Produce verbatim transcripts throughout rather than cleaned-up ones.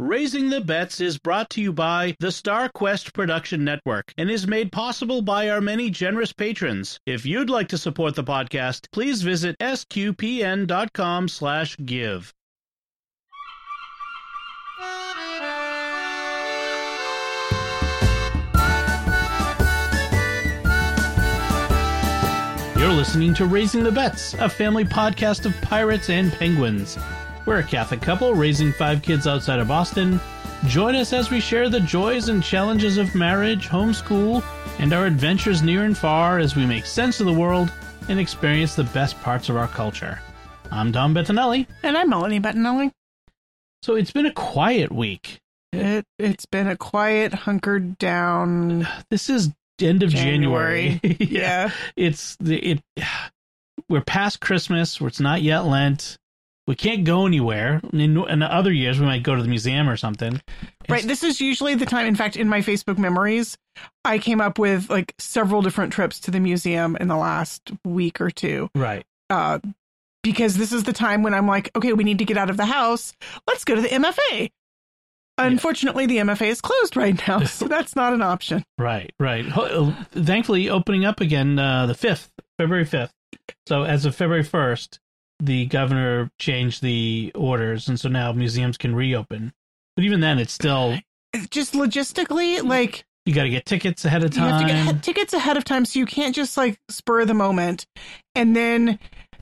Raising the Bets is brought to you by the Star Quest Production Network and is made possible by our many generous patrons. If you'd like to support the podcast, please visit sqpn.com slash give. You're listening to Raising the Bets, a family podcast of pirates and penguins. We're a Catholic couple raising five kids outside of Boston. Join us as we share the joys and challenges of marriage, homeschool, and our adventures near and far as we make sense of the world and experience the best parts of our culture. I'm Dom Bettinelli. And I'm Melanie Bettinelli. So it's been a quiet week. It, it's been a quiet, hunkered down... This is end of January. January. yeah. yeah. It's the it. We're past Christmas, where it's not yet Lent. We can't go anywhere. In, in other years, we might go to the museum or something. Right. It's, this is usually the time. In fact, in my Facebook memories, I came up with like several different trips to the museum in the last week or two. Right. Uh, because this is the time when I'm like, okay, we need to get out of the house. Let's go to the M F A. Unfortunately, yeah. The M F A is closed right now, so that's not an option. Right, right. Thankfully, opening up again uh, the fifth, February fifth. So as of February first, the governor changed the orders, and so now museums can reopen. But even then, it's still... Just logistically, like... You got to get tickets ahead of time. You have to get he- tickets ahead of time, so you can't just, like, spur of the moment. And then...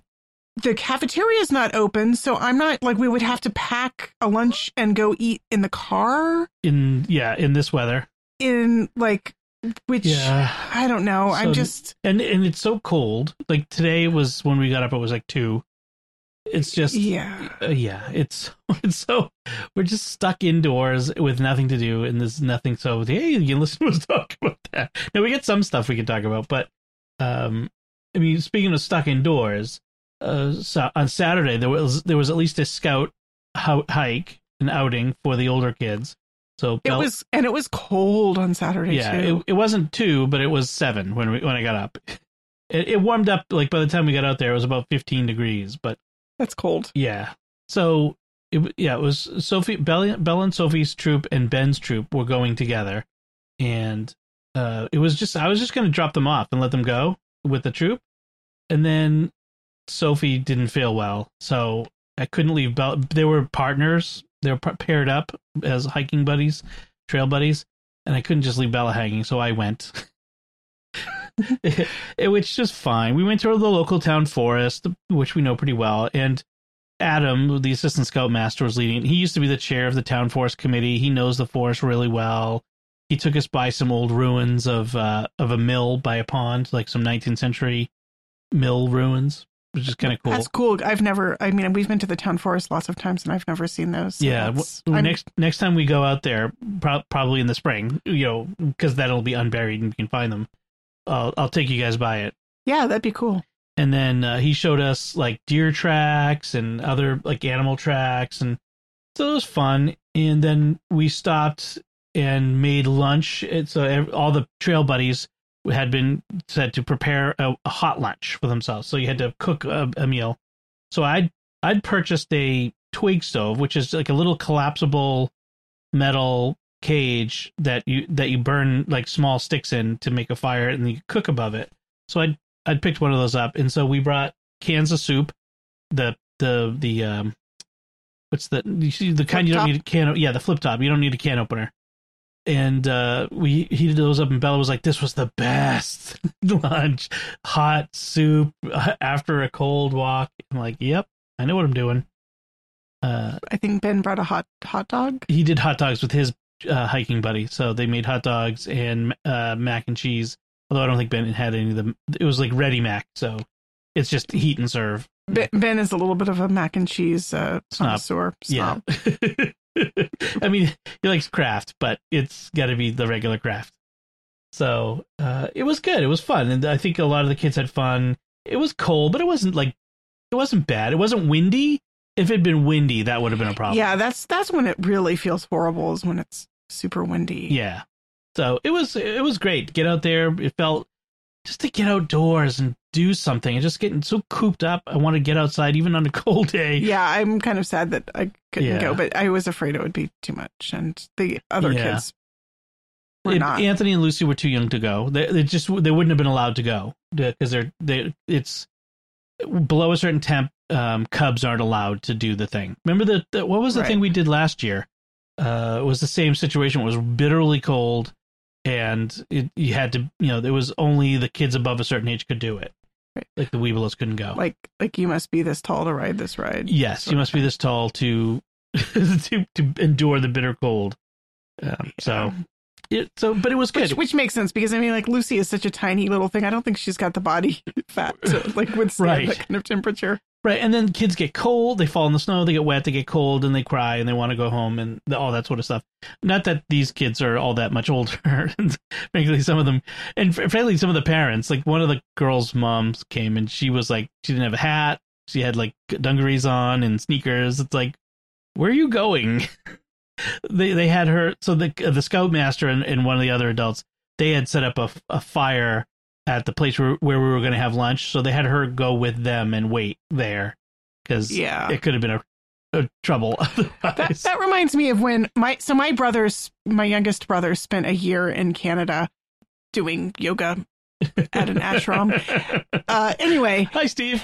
The cafeteria is not open, so I'm not like we would have to pack a lunch and go eat in the car. In yeah, in this weather. In like, which yeah. I don't know. So, I'm just and and it's so cold. Like today was when we got up. It was like two. It's just yeah, uh, yeah. It's it's so we're just stuck indoors with nothing to do, and there's nothing. So hey, you can listen to us talk about that. Now we get some stuff we can talk about, but um, I mean, speaking of stuck indoors. Uh, so on Saturday there was there was at least a scout ho- hike, an outing for the older kids. So it Bell- was, and it was cold on Saturday. Yeah, too. It, it wasn't two, but it was seven when we when I got up. It, it warmed up like by the time we got out there, it was about fifteen degrees. But that's cold. Yeah. So it yeah, it was Sophie, Belle, Belle and Sophie's troop and Ben's troop were going together, and uh, it was just I was just going to drop them off and let them go with the troop, and then. Sophie didn't feel well, so I couldn't leave Bella. They were partners. They were paired up as hiking buddies, trail buddies, and I couldn't just leave Bella hanging, so I went. it, it was just fine. We went to the local town forest, which we know pretty well, and Adam, the assistant scoutmaster, was leading. He used to be the chair of the town forest committee. He knows the forest really well. He took us by some old ruins of uh, of a mill by a pond, like some nineteenth century mill ruins. Which is kind of cool. That's cool. I've never, I mean, we've been to the town forest lots of times and I've never seen those. So yeah. W- next next time we go out there, pro- probably in the spring, you know, because that'll be unburied and you can find them. Uh, I'll take you guys by it. Yeah, that'd be cool. And then uh, he showed us like deer tracks and other like animal tracks. And so it was fun. And then we stopped and made lunch. So all the trail buddies had been said to prepare a, a hot lunch for themselves, so you had to cook a, a meal. So I'd I'd purchased a twig stove, which is like a little collapsible metal cage that you that you burn like small sticks in to make a fire, and you cook above it. So I'd I'd picked one of those up, and so we brought cans of soup, the the the um, what's the you see the kind flip you don't top? Need a can yeah the flip top. You don't need a can opener. And uh, we heated those up, and Bella was like, this was the best lunch. Hot soup after a cold walk. I'm like, yep, I know what I'm doing. Uh, I think Ben brought a hot hot dog. He did hot dogs with his uh, hiking buddy. So they made hot dogs and uh, mac and cheese. Although I don't think Ben had any of them. It was like ready mac. So it's just heat and serve. Ben, ben is a little bit of a mac and cheese uh, connoisseur. Snob. Yeah. I mean, he likes Kraft, but it's got to be the regular Kraft. So uh, it was good. It was fun. And I think a lot of the kids had fun. It was cold, but it wasn't like, it wasn't bad. It wasn't windy. If it had been windy, that would have been a problem. Yeah, that's that's when it really feels horrible, is when it's super windy. Yeah. So it was it was great to get out there. It felt just to get outdoors and do something. I'm just getting so cooped up. I want to get outside even on a cold day. Yeah, I'm kind of sad that I couldn't Yeah. go, but I was afraid it would be too much. And the other Yeah. kids were It- not. Anthony and Lucy were too young to go. They, they just they wouldn't have been allowed to go because they're they it's below a certain temp. Um, cubs aren't allowed to do the thing. Remember the, the what was the Right. thing we did last year? Uh, it was the same situation. It was bitterly cold, and it, you had to you know there was only the kids above a certain age could do it. Right. Like the Weebles couldn't go. Like, like you must be this tall to ride this ride. Yes, you must be this tall to to to endure the bitter cold. Um, So, it, so, but it was good. Which, which makes sense because I mean, like Lucy is such a tiny little thing. I don't think she's got the body fat to like withstand Right. that kind of temperature. Right, and then kids get cold, they fall in the snow, they get wet, they get cold, and they cry, and they want to go home, and the, all that sort of stuff. Not that these kids are all that much older. Frankly, some of them, and fr- frankly, some of the parents, like one of the girls' moms came, and she was like, she didn't have a hat, she had like dungarees on and sneakers. It's like, where are you going? they they had her, so the the scoutmaster and, and one of the other adults, they had set up a, a fire at the place where, where we were going to have lunch. So they had her go with them and wait there because Yeah. it could have been a, a trouble. That, otherwise. that reminds me of when my so my brothers, my youngest brother, spent a year in Canada doing yoga at an ashram. Uh, anyway, Hi, Steve.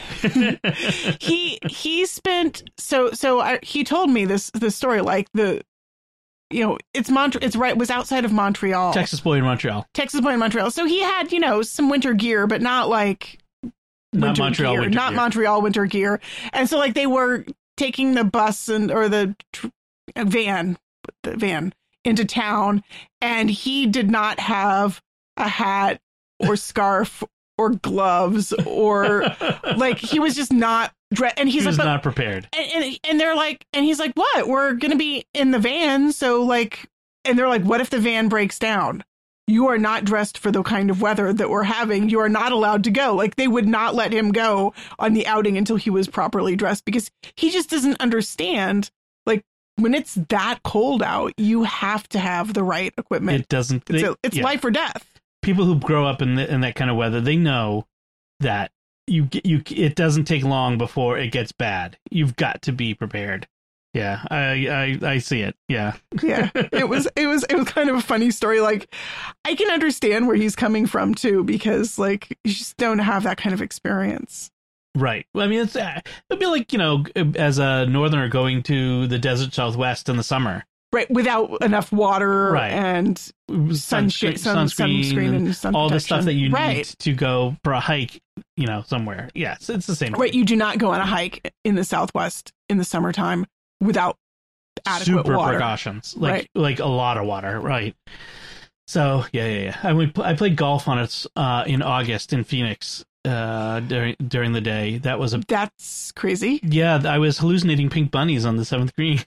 he he spent so so I, he told me this this story like the you know it's Mont it's right it was outside of Montreal, Texas boy in Montreal. Texas boy in Montreal. So he had you know some winter gear, but not like Not winter Montreal gear, winter not gear. Montreal winter gear. And so like they were taking the bus and or the tr- van the van into town, and he did not have a hat or scarf or gloves or like he was just not dressed. And he's He like, was but- not prepared. and, and and they're like, and he's like, what? We're gonna be in the van, so like, and they're like, what if the van breaks down? You are not dressed for the kind of weather that we're having. You are not allowed to go. Like they would not let him go on the outing until he was properly dressed because he just doesn't understand. Like when it's that cold out, you have to have the right equipment. It doesn't. it's they- a, it's yeah. life or death. People who grow up in the, in that kind of weather, they know that you get you. It doesn't take long before it gets bad. You've got to be prepared. Yeah, I I, I see it. Yeah. Yeah, it was it was it was kind of a funny story. Like I can understand where he's coming from too, because like you just don't have that kind of experience. Right. Well, I mean, it's uh, it'd be like, you know, as a northerner going to the desert Southwest in the summer. Right, without enough water Right. and Sunscreen, sunscreen, sun, sunscreen and sun all the protection. stuff that you need right. to go for a hike, you know, somewhere. Yes, it's the same. Right, you do not go on a hike in the Southwest in the summertime without adequate Super water. precautions, like Right. like a lot of water. Right. So yeah, yeah, yeah. I went, I played golf on it uh, in August in Phoenix uh, during during the day. That was a That's crazy. yeah. I was hallucinating pink bunnies on the seventh green.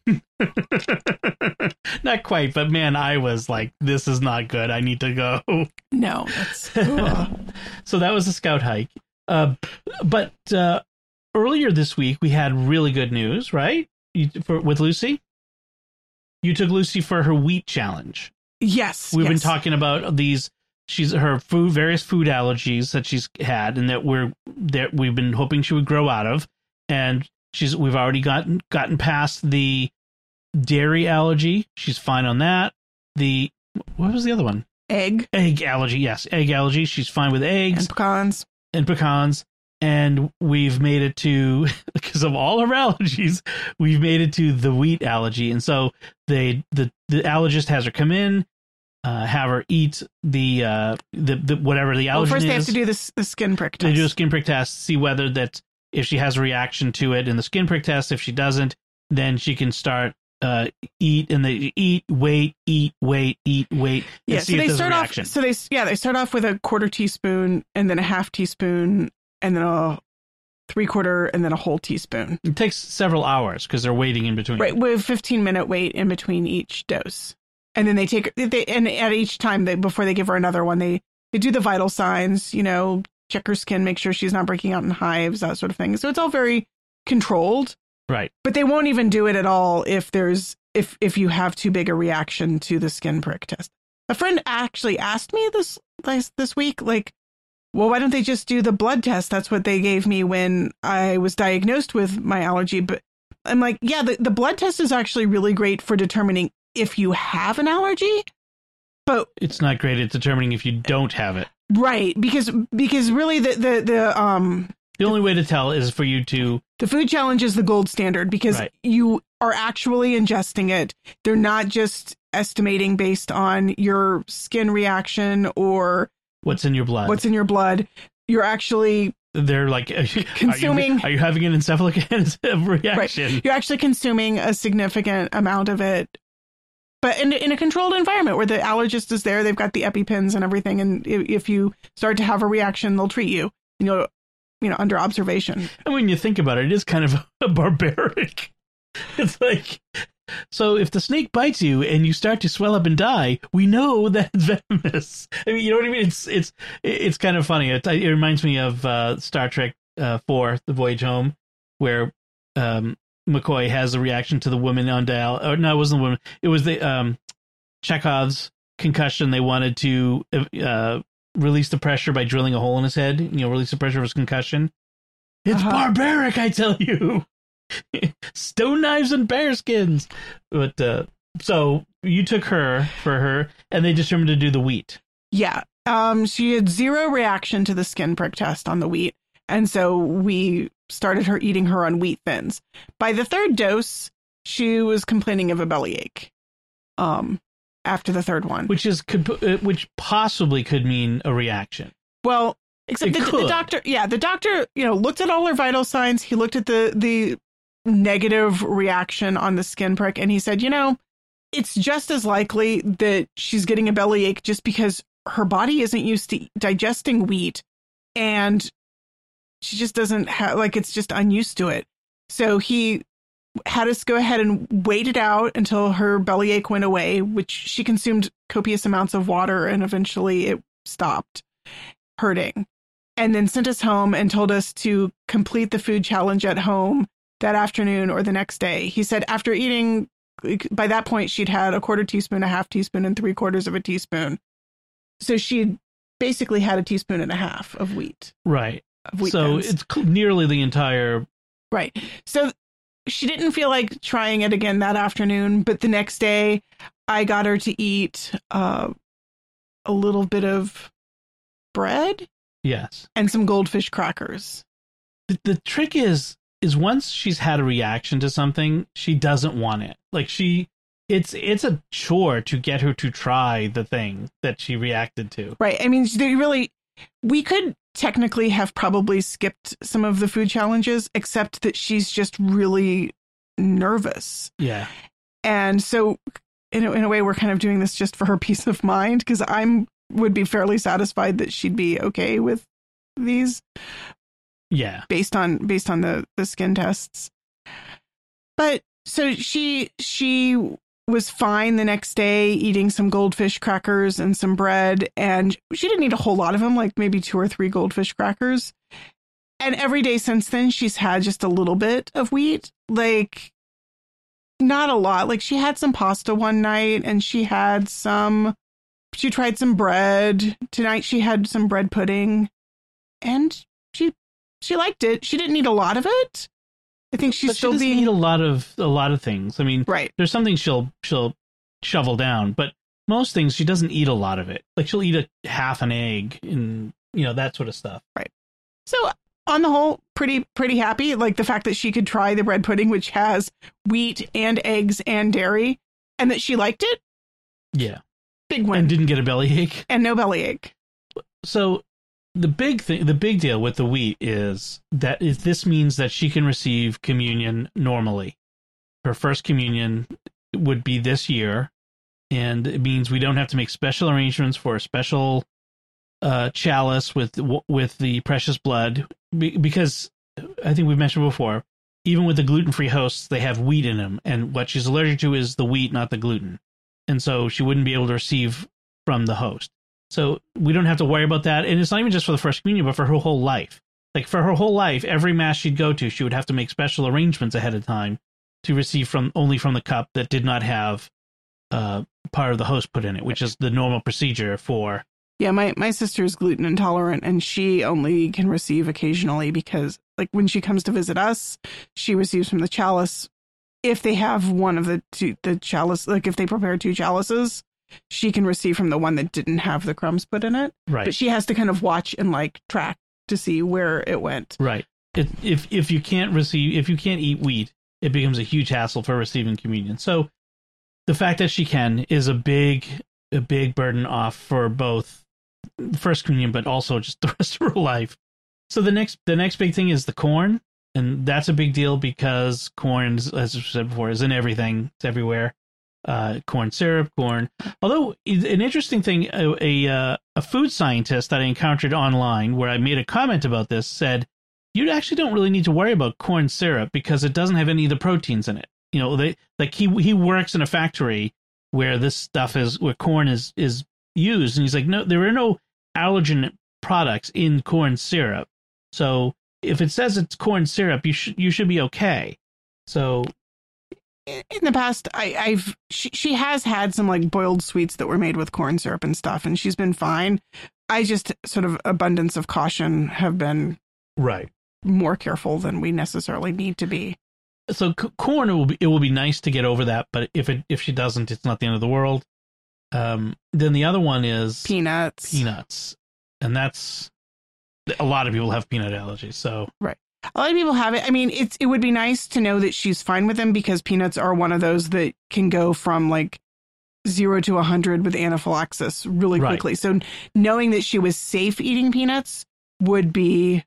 Not quite, but man, I was like, this is not good. I need to go. No, that's ugh. So that was a scout hike. Uh, but uh, earlier this week, we had really good news, right? You, for, with Lucy? You took Lucy for her wheat challenge. yes. We've been yes. talking about these. She's her food, various food allergies that she's had, and that we're that we've been hoping she would grow out of. And she's we've already gotten gotten past the dairy allergy. She's fine on that. The what was the other one? egg Egg allergy. Yes, egg allergy. She's fine with eggs and pecans. and pecans. And we've made it to, because of all her allergies, we've made it to the wheat allergy. And so they the the allergist has her come in, uh, have her eat the uh the, the whatever the allergen Well, first is. they have to do this the skin prick They test. do a skin prick test, see whether that if she has a reaction to it in the skin prick test. If she doesn't, then she can start uh eat and they eat, wait, eat, wait, eat, wait. And Yeah, see so if they there's a start off. reaction. So they yeah they start off with a quarter teaspoon and then a half teaspoon and then a three quarter and then a whole teaspoon. It takes several hours because they're waiting in between. Right, with fifteen minute wait in between each dose, and then they take they and at each time they before they give her another one they they do the vital signs. You know, check her skin, make sure she's not breaking out in hives, that sort of thing. So it's all very controlled. Right. But they won't even do it at all if there's if if you have too big a reaction to the skin prick test. A friend actually asked me this this, this week, like, well, why don't they just do the blood test? That's what they gave me when I was diagnosed with my allergy. But I'm like, yeah, the, the blood test is actually really great for determining if you have an allergy. But it's not great at determining if you don't have it. Right. Because because really the the, the um the only way to tell is for you to the food challenge is the gold standard because right. you are actually ingesting it. They're not just estimating based on your skin reaction or what's in your blood. What's in your blood. You're actually They're like are you, consuming. Are you, are you having an encephalitis reaction? Right. You're actually consuming a significant amount of it. But in, in a controlled environment where the allergist is there, they've got the EpiPens and everything. And if, if you start to have a reaction, they'll treat you, you know, you know, under observation. And when you think about it, it is kind of barbaric. It's like, so if the snake bites you and you start to swell up and die, we know that it's venomous. I mean, you know what I mean? It's it's it's kind of funny. It, it reminds me of uh, Star Trek uh, four, The Voyage Home, where um, McCoy has a reaction to the woman on dial. Or no, it wasn't the woman. It was the um, Chekhov's concussion. They wanted to uh, release the pressure by drilling a hole in his head. You know, release the pressure of his concussion. It's uh-huh. barbaric, I tell you. Stone knives and bear skins. But uh, so you took her for her, and they determined to do the wheat. Yeah. Um, she had zero reaction to the skin prick test on the wheat. And so we started her eating her on wheat thins. By the third dose, she was complaining of a bellyache. Um, after the third one, which is could which possibly could mean a reaction. Well, except the, the doctor, yeah, the doctor, you know, looked at all her vital signs. He looked at the the negative reaction on the skin prick, and he said, you know, it's just as likely that she's getting a bellyache just because her body isn't used to digesting wheat, and she just doesn't have, like, it's just unused to it. So he had us go ahead and wait it out until her bellyache went away, which she consumed copious amounts of water, and eventually it stopped hurting. And then sent us home and told us to complete the food challenge at home that afternoon or the next day. He said after eating, by that point, she'd had a quarter teaspoon, a half teaspoon, and three quarters of a teaspoon. So she'd basically had a teaspoon and a half of wheat. Right. Of wheat so thins. It's nearly the entire. Right. So she didn't feel like trying it again that afternoon, but the next day I got her to eat uh, a little bit of bread. Yes. And some goldfish crackers. The, the trick is, is once she's had a reaction to something, she doesn't want it. Like she, it's, it's a chore to get her to try the thing that she reacted to. Right. I mean, they really, we could technically have probably skipped some of the food challenges, except that she's just really nervous. Yeah. And so in a, in a way, we're kind of doing this just for her peace of mind, because I'm would be fairly satisfied that she'd be okay with these. Yeah. Based on based on the, the skin tests. But so she she was fine the next day, eating some goldfish crackers and some bread, and she didn't eat a whole lot of them, like maybe two or three goldfish crackers. And every day since then, she's had just a little bit of wheat, like not a lot. Like she had some pasta one night, and she had some, she tried some bread. Tonight she had some bread pudding, and she she liked it. She didn't eat a lot of it. I think she's but still she doesn't being eat a lot of a lot of things. I mean, right. There's some things she'll she'll shovel down, but most things she doesn't eat a lot of it. Like she'll eat a half an egg and you know that sort of stuff. Right. So on the whole, pretty pretty happy. Like the fact that she could try the bread pudding, which has wheat and eggs and dairy, and that she liked it. Yeah. Big win. And didn't get a bellyache. And no bellyache. So the big thing, the big deal with the wheat is that is this means that she can receive communion normally. Her first communion would be this year, and it means we don't have to make special arrangements for a special uh, chalice with with the precious blood, because I think we've mentioned before, even with the gluten-free hosts, they have wheat in them, and what she's allergic to is the wheat, not the gluten, and so she wouldn't be able to receive from the host. So we don't have to worry about that. And it's not even just for the first communion, but for her whole life. Like for her whole life, every mass she'd go to, she would have to make special arrangements ahead of time to receive from only from the cup that did not have uh, part of the host put in it, which is the normal procedure for Yeah, my, my sister is gluten intolerant, and she only can receive occasionally because, like, when she comes to visit us, she receives from the chalice. If they have one of the two, the chalice, like if they prepare two chalices, she can receive from the one that didn't have the crumbs put in it. Right. But she has to kind of watch and like track to see where it went. Right. It, if if you can't receive, if you can't eat wheat, it becomes a huge hassle for receiving communion. So the fact that she can is a big, a big burden off for both first communion, but also just the rest of her life. So the next, the next big thing is the corn. And that's a big deal because corn, as I said before, is in everything. It's everywhere. Uh, corn syrup, corn. Although an interesting thing, a a, uh, a food scientist that I encountered online, where I made a comment about this, said you actually don't really need to worry about corn syrup because it doesn't have any of the proteins in it. You know, they like he he works in a factory where this stuff is where corn is is used, and he's like, no, there are no allergen products in corn syrup, so if it says it's corn syrup, you should you should be okay. So, in the past, I, I've she, she has had some like boiled sweets that were made with corn syrup and stuff, and she's been fine. I just sort of abundance of caution have been right more careful than we necessarily need to be. So c- corn, it will be it will be nice to get over that, but if it if she doesn't, it's not the end of the world. Um, then the other one is peanuts. Peanuts, and that's. A lot of people have peanut allergies, so right. A lot of people have it. I mean, it's it would be nice to know that she's fine with them because peanuts are one of those that can go from like zero to a hundred with anaphylaxis really quickly. Right. So knowing that she was safe eating peanuts would be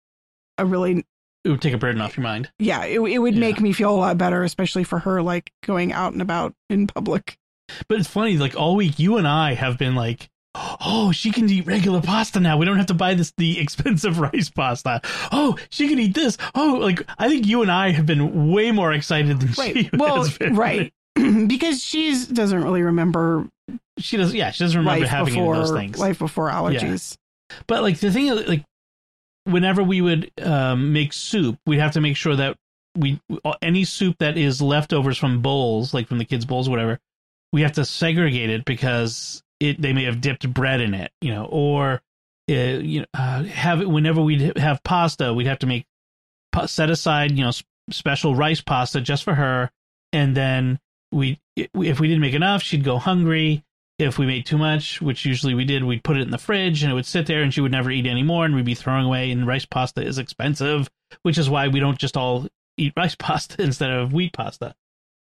a really it would take a burden off your mind. Yeah, it it would yeah. make me feel a lot better, especially for her like going out and about in public. But it's funny, like all week, you and I have been like. Oh, she can eat regular pasta now. We don't have to buy this the expensive rice pasta. Oh, she can eat this. Oh, like I think you and I have been way more excited than right. she well, has been. Right. Because she doesn't really remember. She doesn't. Yeah, she doesn't remember having before, any of those things. Life before allergies. Yeah. But like the thing, like whenever we would um, make soup, we'd have to make sure that we any soup that is leftovers from bowls, like from the kids' bowls, or whatever, we have to segregate it because. It, they may have dipped bread in it, you know, or uh, you know, uh, have it whenever we'd have pasta, we'd have to make set aside, you know, sp- special rice pasta just for her, and then we, if we didn't make enough, she'd go hungry. If we made too much, which usually we did, we'd put it in the fridge, and it would sit there, and she would never eat any more, and we'd be throwing away. And rice pasta is expensive, which is why we don't just all eat rice pasta instead of wheat pasta.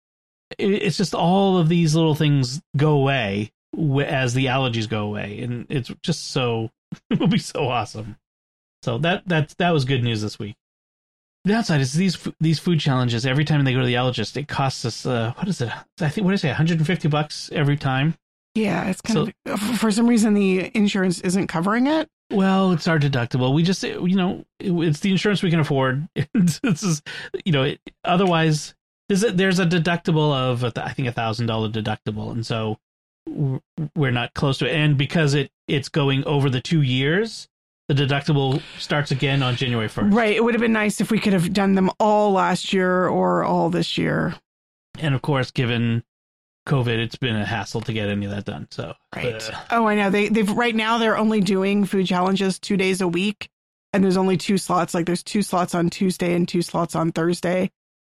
It, it's just all of these little things go away. As the allergies go away, and it's just so it will be so awesome. So that that that was good news this week. The downside is these these food challenges. Every time they go to the allergist, it costs us uh, what is it? I think what did I say, one hundred fifty bucks every time. Yeah, it's kind so, of for some reason the insurance isn't covering it. Well, it's our deductible. We just you know it, it's the insurance we can afford. This is you know it, otherwise there's a, there's a deductible of I think a thousand dollar deductible, and so. We're not close to it, and because it it's going over the two years, the deductible starts again on January first. Right. It would have been nice if we could have done them all last year or all this year. And of course, given COVID, it's been a hassle to get any of that done. So right. Uh, oh, I know. They they've right now they're only doing food challenges two days a week, and there's only two slots. Like there's two slots on Tuesday and two slots on Thursday,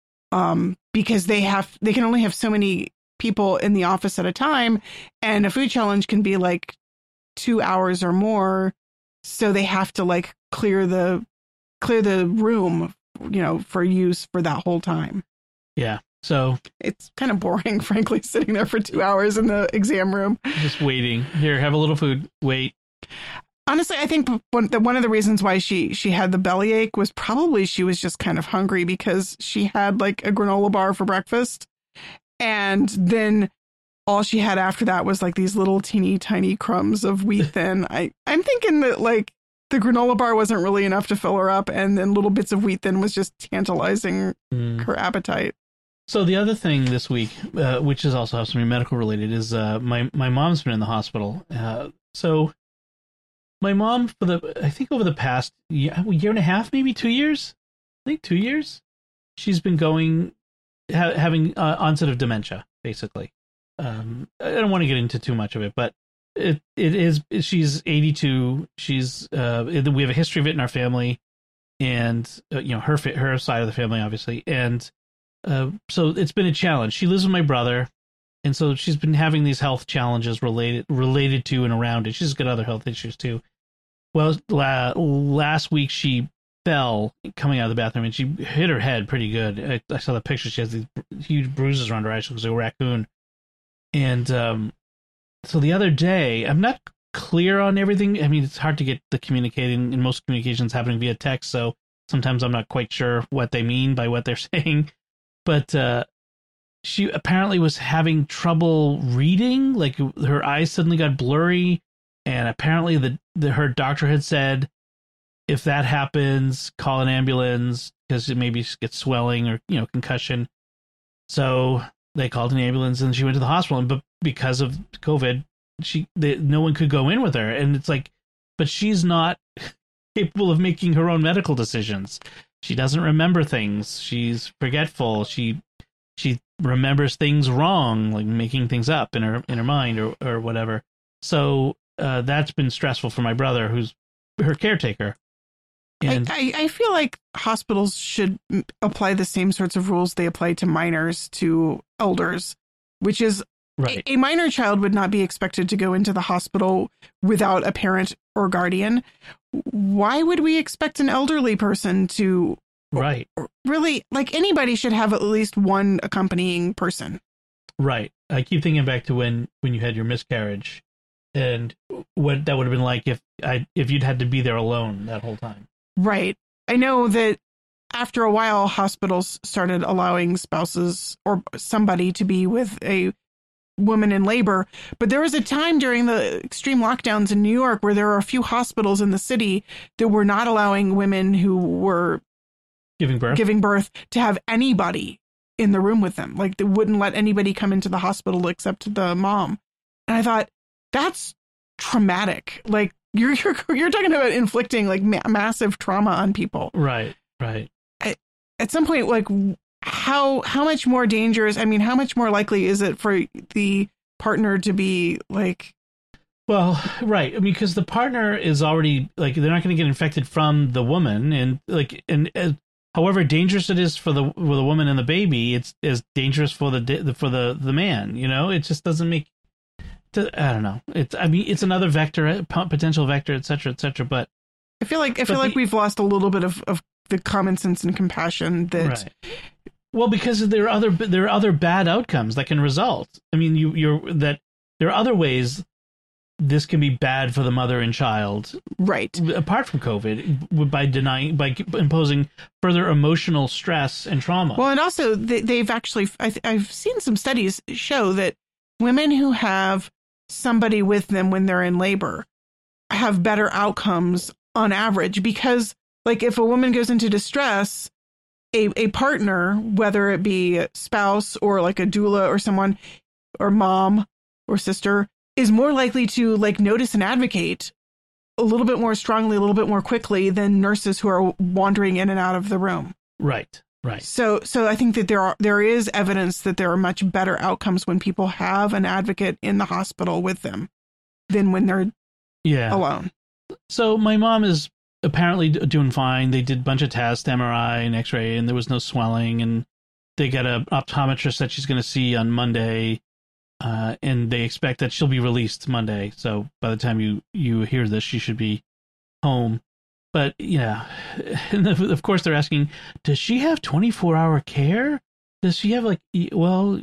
um, because they have they can only have so many people in the office at a time, and a food challenge can be like two hours or more, so they have to like clear the clear the room, you know, for use for that whole time. Yeah, so it's kind of boring, frankly, sitting there for two hours in the exam room just waiting. Here, have a little food. Wait. Honestly, I think one, the, one of the reasons why she she had the bellyache was probably she was just kind of hungry because she had like a granola bar for breakfast. And then all she had after that was like these little teeny tiny crumbs of wheat thin. I, I'm thinking that like the granola bar wasn't really enough to fill her up. And then little bits of wheat thin was just tantalizing mm. her appetite. So the other thing this week, uh, which is also has to be medical related, is uh, my, my mom's been in the hospital. Uh, so my mom, for the I think over the past year, year and a half, maybe two years, I think two years, she's been going... Ha- having uh, onset of dementia, basically. Um, I don't want to get into too much of it, but it it is. She's eighty-two. She's uh, we have a history of it in our family, and uh, you know her her side of the family, obviously, and uh, so it's been a challenge. She lives with my brother, and so she's been having these health challenges related related to and around it. She's got other health issues too. Well, la- last week she fell coming out of the bathroom, and she hit her head pretty good. I, I saw the picture. She has these huge bruises around her eyes. She looks like a raccoon. And um, so the other day, I'm not clear on everything. I mean, it's hard to get the communicating, and most communications happening via text, so sometimes I'm not quite sure what they mean by what they're saying. But uh, she apparently was having trouble reading. Like, her eyes suddenly got blurry, and apparently the, the her doctor had said, if that happens, call an ambulance, because it maybe gets swelling or, you know, concussion. So they called an ambulance, and she went to the hospital. And but because of COVID, she they, no one could go in with her. And it's like, but she's not capable of making her own medical decisions. She doesn't remember things. She's forgetful. She she remembers things wrong, like making things up in her in her mind or or whatever. So uh, that's been stressful for my brother, who's her caretaker. And I, I feel like hospitals should apply the same sorts of rules they apply to minors to elders, which is right. a, a minor child would not be expected to go into the hospital without a parent or guardian. Why would we expect an elderly person to right? Really, like, anybody should have at least one accompanying person. Right. I keep thinking back to when, when you had your miscarriage, and what that would have been like if I if you'd had to be there alone that whole time. Right. I know that after a while, hospitals started allowing spouses or somebody to be with a woman in labor. But there was a time during the extreme lockdowns in New York where there were a few hospitals in the city that were not allowing women who were giving birth, giving birth to have anybody in the room with them. Like, they wouldn't let anybody come into the hospital except the mom. And I thought, that's traumatic. Like, You're, you're you're talking about inflicting like ma- massive trauma on people. Right, right. At, at some point, like, how how much more dangerous? I mean, how much more likely is it for the partner to be like? Well, right. I mean, because the partner is already like, they're not going to get infected from the woman, and like, and uh, however dangerous it is for the for the woman and the baby, it's as dangerous for the for the the man. You know, it just doesn't make. I don't know. It's, I mean, it's another vector, potential vector, et cetera, et cetera. But I feel like I feel the, like we've lost a little bit of, of the common sense and compassion that. Right. Well, because there are other there are other bad outcomes that can result. I mean, you you're that there are other ways this can be bad for the mother and child. Right. Apart from COVID, by denying by imposing further emotional stress and trauma. Well, and also they, they've actually I, I've seen some studies show that women who have somebody with them when they're in labor have better outcomes on average, because like if a woman goes into distress, a, a partner, whether it be a spouse or like a doula or someone or mom or sister, is more likely to like notice and advocate a little bit more strongly, a little bit more quickly than nurses who are wandering in and out of the room. Right. Right. So so I think that there are there is evidence that there are much better outcomes when people have an advocate in the hospital with them than when they're yeah. alone. So my mom is apparently doing fine. They did a bunch of tests, M R I and X-ray, and there was no swelling. And they got an optometrist that she's going to see on Monday, uh, and they expect that she'll be released Monday. So by the time you, you hear this, she should be home. But yeah, and of course they're asking, does she have twenty-four hour care? Does she have like, well,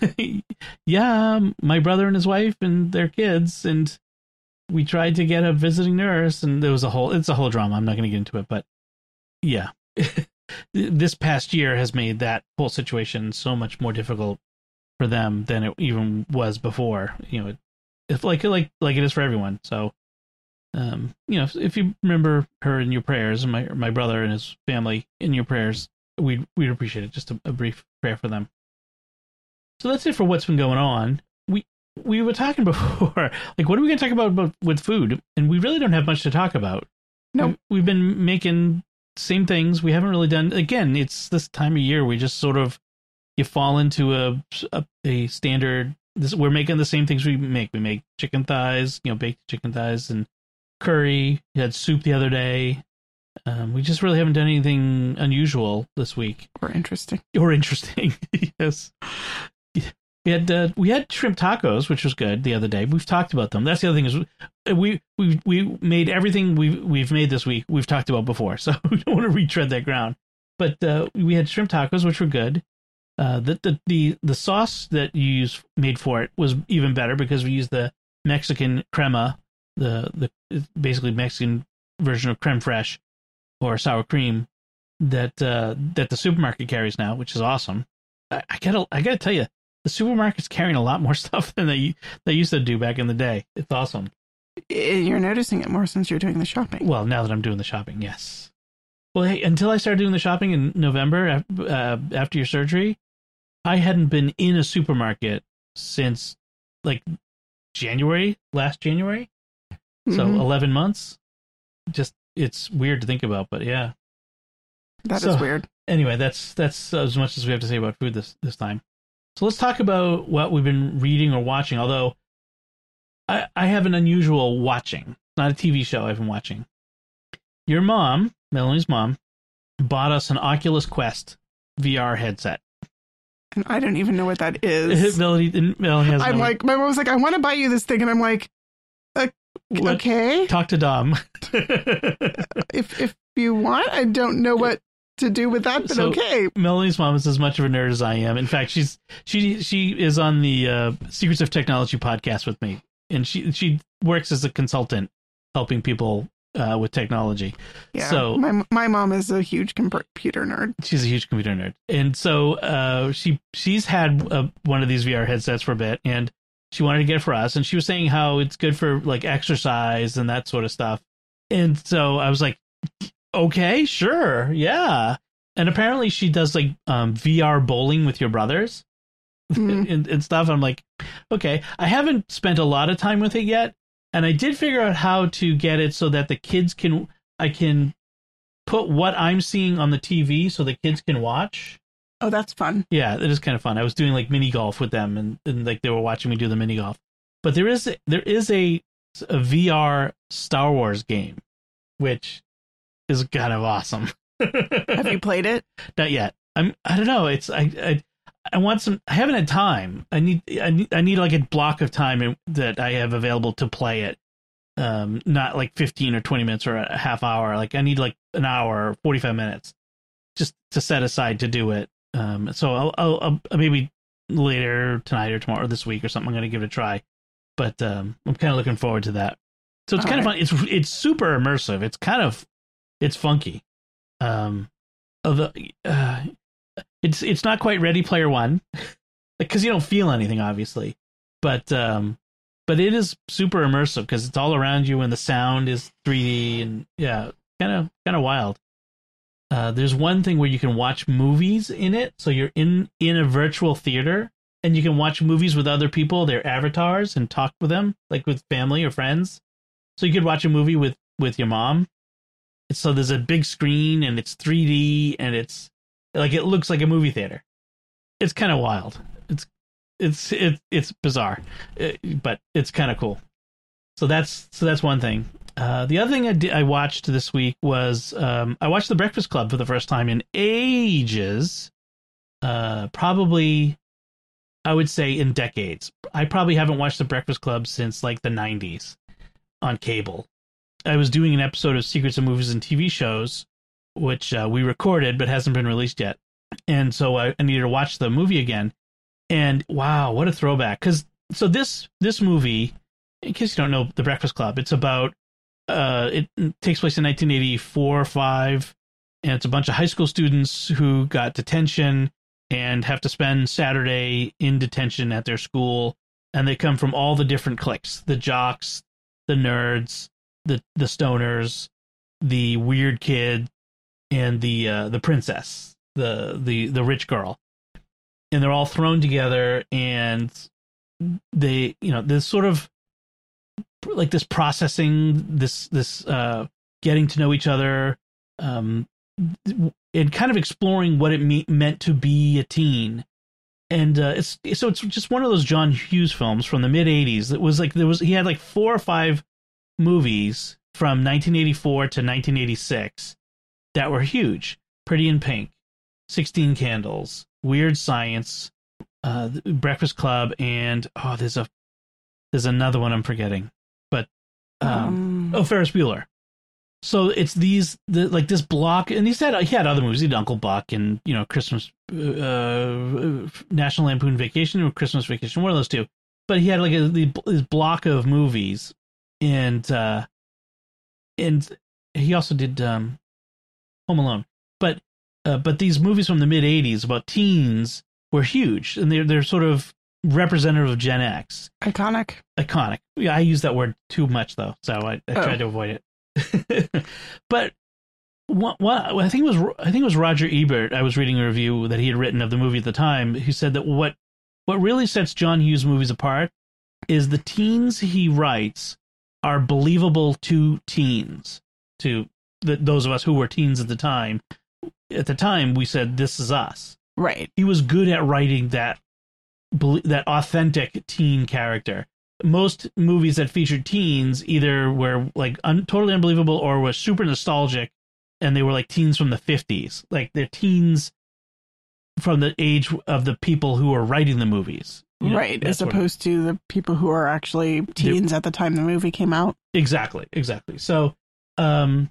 yeah, my brother and his wife and their kids, and we tried to get a visiting nurse, and there was a whole, it's a whole drama. I'm not going to get into it, but yeah, this past year has made that whole situation so much more difficult for them than it even was before. You know, it's like, like, like it is for everyone. So. Um, you know, if, if you remember her in your prayers, and my my brother and his family in your prayers, we'd we'd appreciate it. Just a, a brief prayer for them. So that's it for what's been going on. We we were talking before, like, what are we going to talk about, about with food? And we really don't have much to talk about. No, nope. we, we've been making same things. We haven't really done. Again, it's this time of year we just sort of you fall into a a, a standard this we're making the same things we make. We make chicken thighs, you know, baked chicken thighs and curry. We had soup the other day. Um, we just really haven't done anything unusual this week or interesting or interesting. Yes, we had uh, we had shrimp tacos, which was good the other day. We've talked about them. That's the other thing is we we we made everything we we've, we've made this week. We've talked about before, so we don't want to retread that ground. But uh, we had shrimp tacos, which were good. Uh, the, the the the sauce that you used made for it was even better because we used the Mexican crema, the the basically Mexican version of creme fraiche or sour cream that uh, that the supermarket carries now, which is awesome. I, I gotta I gotta tell you, the supermarket's carrying a lot more stuff than they they used to do back in the day. It's awesome. You're noticing it more since you're doing the shopping. Well, now that I'm doing the shopping, yes. Well, hey, until I started doing the shopping in November uh, after your surgery, I hadn't been in a supermarket since like January, last January. So mm-hmm. eleven months. Just it's weird to think about, but yeah. That so, is weird. Anyway, that's that's as much as we have to say about food this this time. So let's talk about what we've been reading or watching, although I, I have an unusual watching. It's not a T V show I've been watching. Your mom, Melanie's mom, bought us an Oculus Quest V R headset. And I don't even know what that is. Melanie, Melanie has I'm no like, my mom was like, I want to buy you this thing. And I'm like, uh, okay. Talk to Dom. if if you want, I don't know what to do with that, but so, okay. Melanie's mom is as much of a nerd as I am. In fact, she's she she is on the uh, Secrets of Technology podcast with me, and she she works as a consultant helping people uh, with technology. Yeah, so my my mom is a huge computer nerd. She's a huge computer nerd, and so uh, she she's had a, one of these V R headsets for a bit, and she wanted to get it for us, and she was saying how it's good for like exercise and that sort of stuff. And so I was like, okay, sure, yeah. And apparently she does like um, V R bowling with your brothers mm. and, and stuff. I'm like, okay, I haven't spent a lot of time with it yet. And I did figure out how to get it so that the kids can, I can put what I'm seeing on the T V so the kids can watch. Oh, that's fun. Yeah, it is kind of fun. I was doing like mini golf with them and, and like they were watching me do the mini golf. But there is, there is a, a V R Star Wars game, which is kind of awesome. Have you played it? Not yet. I'm, I don't know. It's, I, I, I want some, I haven't had time. I need, I need, I need like a block of time that I have available to play it. Um, not like fifteen or twenty minutes or a half hour. Like I need like an hour or forty-five minutes just to set aside to do it. Um, so I'll, I'll, I'll maybe later tonight or tomorrow or this week or something, I'm going to give it a try, but, um, I'm kind of looking forward to that. So it's All kind right. of fun. It's, it's super immersive. It's kind of, it's funky. Um, although, uh, it's, it's not quite Ready Player One because you don't feel anything obviously, but, um, but it is super immersive because it's all around you and the sound is three D and yeah, kind of, kind of wild. Uh, there's one thing where you can watch movies in it. So you're in, in a virtual theater and you can watch movies with other people, their avatars, and talk with them, like with family or friends. So you could watch a movie with, with your mom. So there's a big screen and it's three D and it's like, it looks like a movie theater. It's kind of wild. It's, it's, it, it's bizarre, but it's kind of cool. So that's, so that's one thing. Uh, the other thing I, did, I watched this week was um, I watched The Breakfast Club for the first time in ages. Uh, probably, I would say in decades. I probably haven't watched The Breakfast Club since like the nineties on cable. I was doing an episode of Secrets of Movies and T V Shows, which uh, we recorded but hasn't been released yet. And so I, I needed to watch the movie again. And wow, what a throwback. Because so this this movie, in case you don't know The Breakfast Club, it's about Uh, it takes place in nineteen eighty-four or five, and it's a bunch of high school students who got detention and have to spend Saturday in detention at their school. And they come from all the different cliques, the jocks, the nerds, the, the stoners, the weird kid, and the, uh, the princess, the, the, the rich girl. And they're all thrown together and they, you know, this sort of, like this processing, this, this, uh, getting to know each other, um, and kind of exploring what it me- meant to be a teen and uh, it's so it's just one of those John Hughes films from the mid eighties. It was like there was he had like four or five movies from nineteen eighty-four to nineteen eighty-six that were huge. Pretty in Pink, sixteen Candles, Weird Science, uh, Breakfast Club, and oh, there's a there's another one I'm forgetting, but um, um, oh, Ferris Bueller. So it's these the, like this block, and he said he had other movies. He had Uncle Buck and you know Christmas, uh, National Lampoon Vacation or Christmas Vacation, one of those two. But he had like a, this block of movies, and uh, and he also did um, Home Alone. But uh, but these movies from the mid eighties about teens were huge, and they're they're sort of representative of Gen X. Iconic. Iconic. Yeah, I use that word too much though, so I, I oh. tried to avoid it. But what, what I think it was I think it was Roger Ebert. I was reading a review that he had written of the movie at the time. Who said that what what really sets John Hughes movies apart is the teens he writes are believable to teens, to the, those of us who were teens at the time. At the time, we said this is us. Right. He was good at writing that that authentic teen character. Most movies that featured teens either were like un- totally unbelievable or were super nostalgic, and they were like teens from the fifties. Like they're teens from the age of the people who are writing the movies. You know, right, as opposed of, to the people who are actually teens at the time the movie came out. Exactly, exactly. So, um,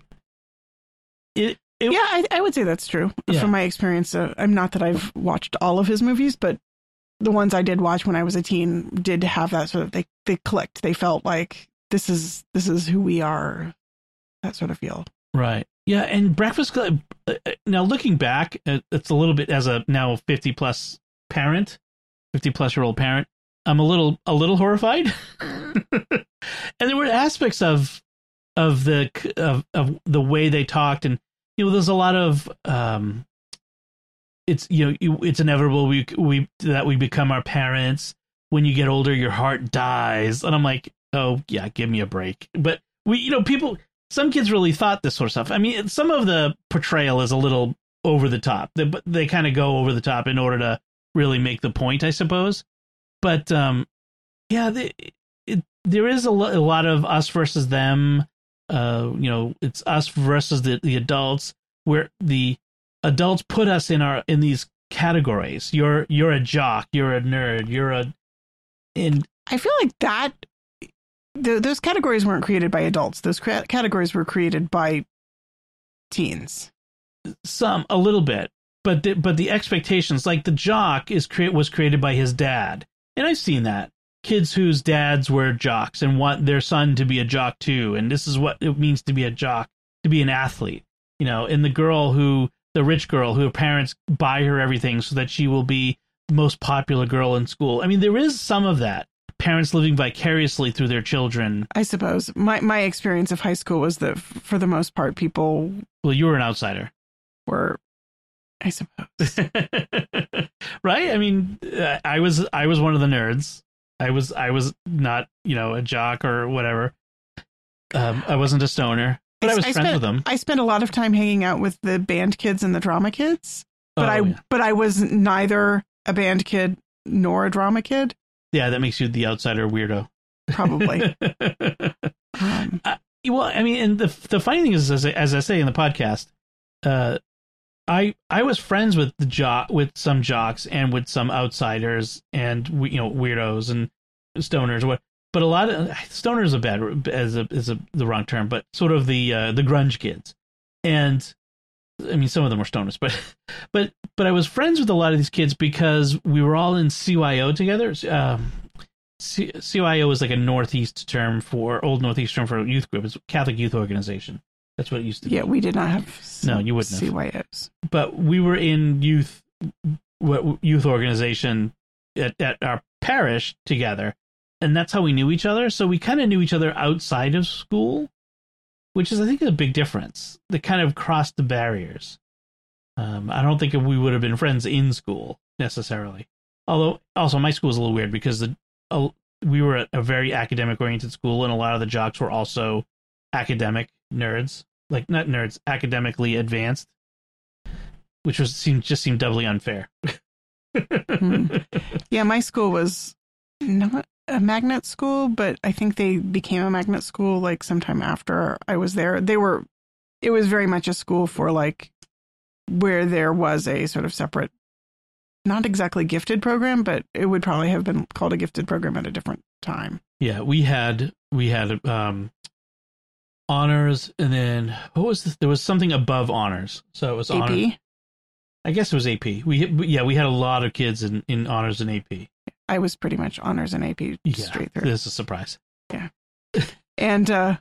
it, it yeah, I, I would say that's true yeah. from my experience. Uh, I'm not that I've watched all of his movies, but the ones I did watch when I was a teen did have that sort of, they, they clicked. They felt like this is, this is who we are, that sort of feel. Right. Yeah. And Breakfast Club, now looking back, it's a little bit as a now fifty plus parent, fifty plus year old parent, I'm a little, a little horrified. And there were aspects of, of the, of, of the way they talked. And, you know, there's a lot of, um, it's, you know, it's inevitable we we that we become our parents. When you get older, your heart dies. And I'm like, oh, yeah, give me a break. But we, you know, people, some kids really thought this sort of stuff. I mean, some of the portrayal is a little over the top. They, they kind of go over the top in order to really make the point, I suppose. But, um, yeah, they, it, there is a, lo- a lot of us versus them. Uh, you know, it's us versus the, the adults, where the adults put us in our in these categories. You're you're a jock. You're a nerd. You're a. And I feel like that the, those categories weren't created by adults. Those cra- categories were created by teens. Some a little bit, but the, but the expectations, like the jock, is create was created by his dad, and I've seen that kids whose dads were jocks and want their son to be a jock too, and this is what it means to be a jock, to be an athlete. You know, and the girl who. The rich girl who her parents buy her everything so that she will be the most popular girl in school. I mean, there is some of that. Parents living vicariously through their children. I suppose. My my experience of high school was that, for the most part, people... Well, you were an outsider. Were, I suppose. Right? I mean, I was I was one of the nerds. I was I was not, you know, a jock or whatever. Um, I wasn't a stoner. But I was I friends spent, with them. I spent a lot of time hanging out with the band kids and the drama kids, but oh, I yeah. but I was neither a band kid nor a drama kid. Yeah, that makes you the outsider weirdo. Probably. um, uh, well, I mean, and the the funny thing is, as I, as I say in the podcast, uh, I I was friends with the jock with some jocks and with some outsiders and you know weirdos and stoners or what. But a lot of stoners is a bad as a is a the wrong term, but sort of the uh, the grunge kids, and I mean some of them were stoners, but but but I was friends with a lot of these kids because we were all in C Y O together. Um, C- CYO is like a Northeast term for old Northeast term for a youth group. It's a Catholic Youth Organization. That's what it used to be. Yeah, we did not have. No, you wouldn't C Y Os. Have. But we were in youth youth organization at, at our parish together. And that's how we knew each other. So we kind of knew each other outside of school, which is, I think, a big difference. They kind of crossed the barriers. Um, I don't think we would have been friends in school necessarily. Although, also, my school was a little weird because the uh, we were at a very academic-oriented school, and a lot of the jocks were also academic nerds, like not nerds, academically advanced, which was seemed just seemed doubly unfair. Hmm. Yeah, my school was not a magnet school, but I think they became a magnet school like sometime after I was there. They were, it was very much a school for like where there was a sort of separate, not exactly gifted program, but it would probably have been called a gifted program at a different time. Yeah, we had we had um, honors, and then what was this? There was something above honors, so it was A P. honors. I guess it was A P. We yeah, we had a lot of kids in, in honors and A P. I was pretty much honors and A P Yeah, straight through. this is a surprise. Yeah, and uh,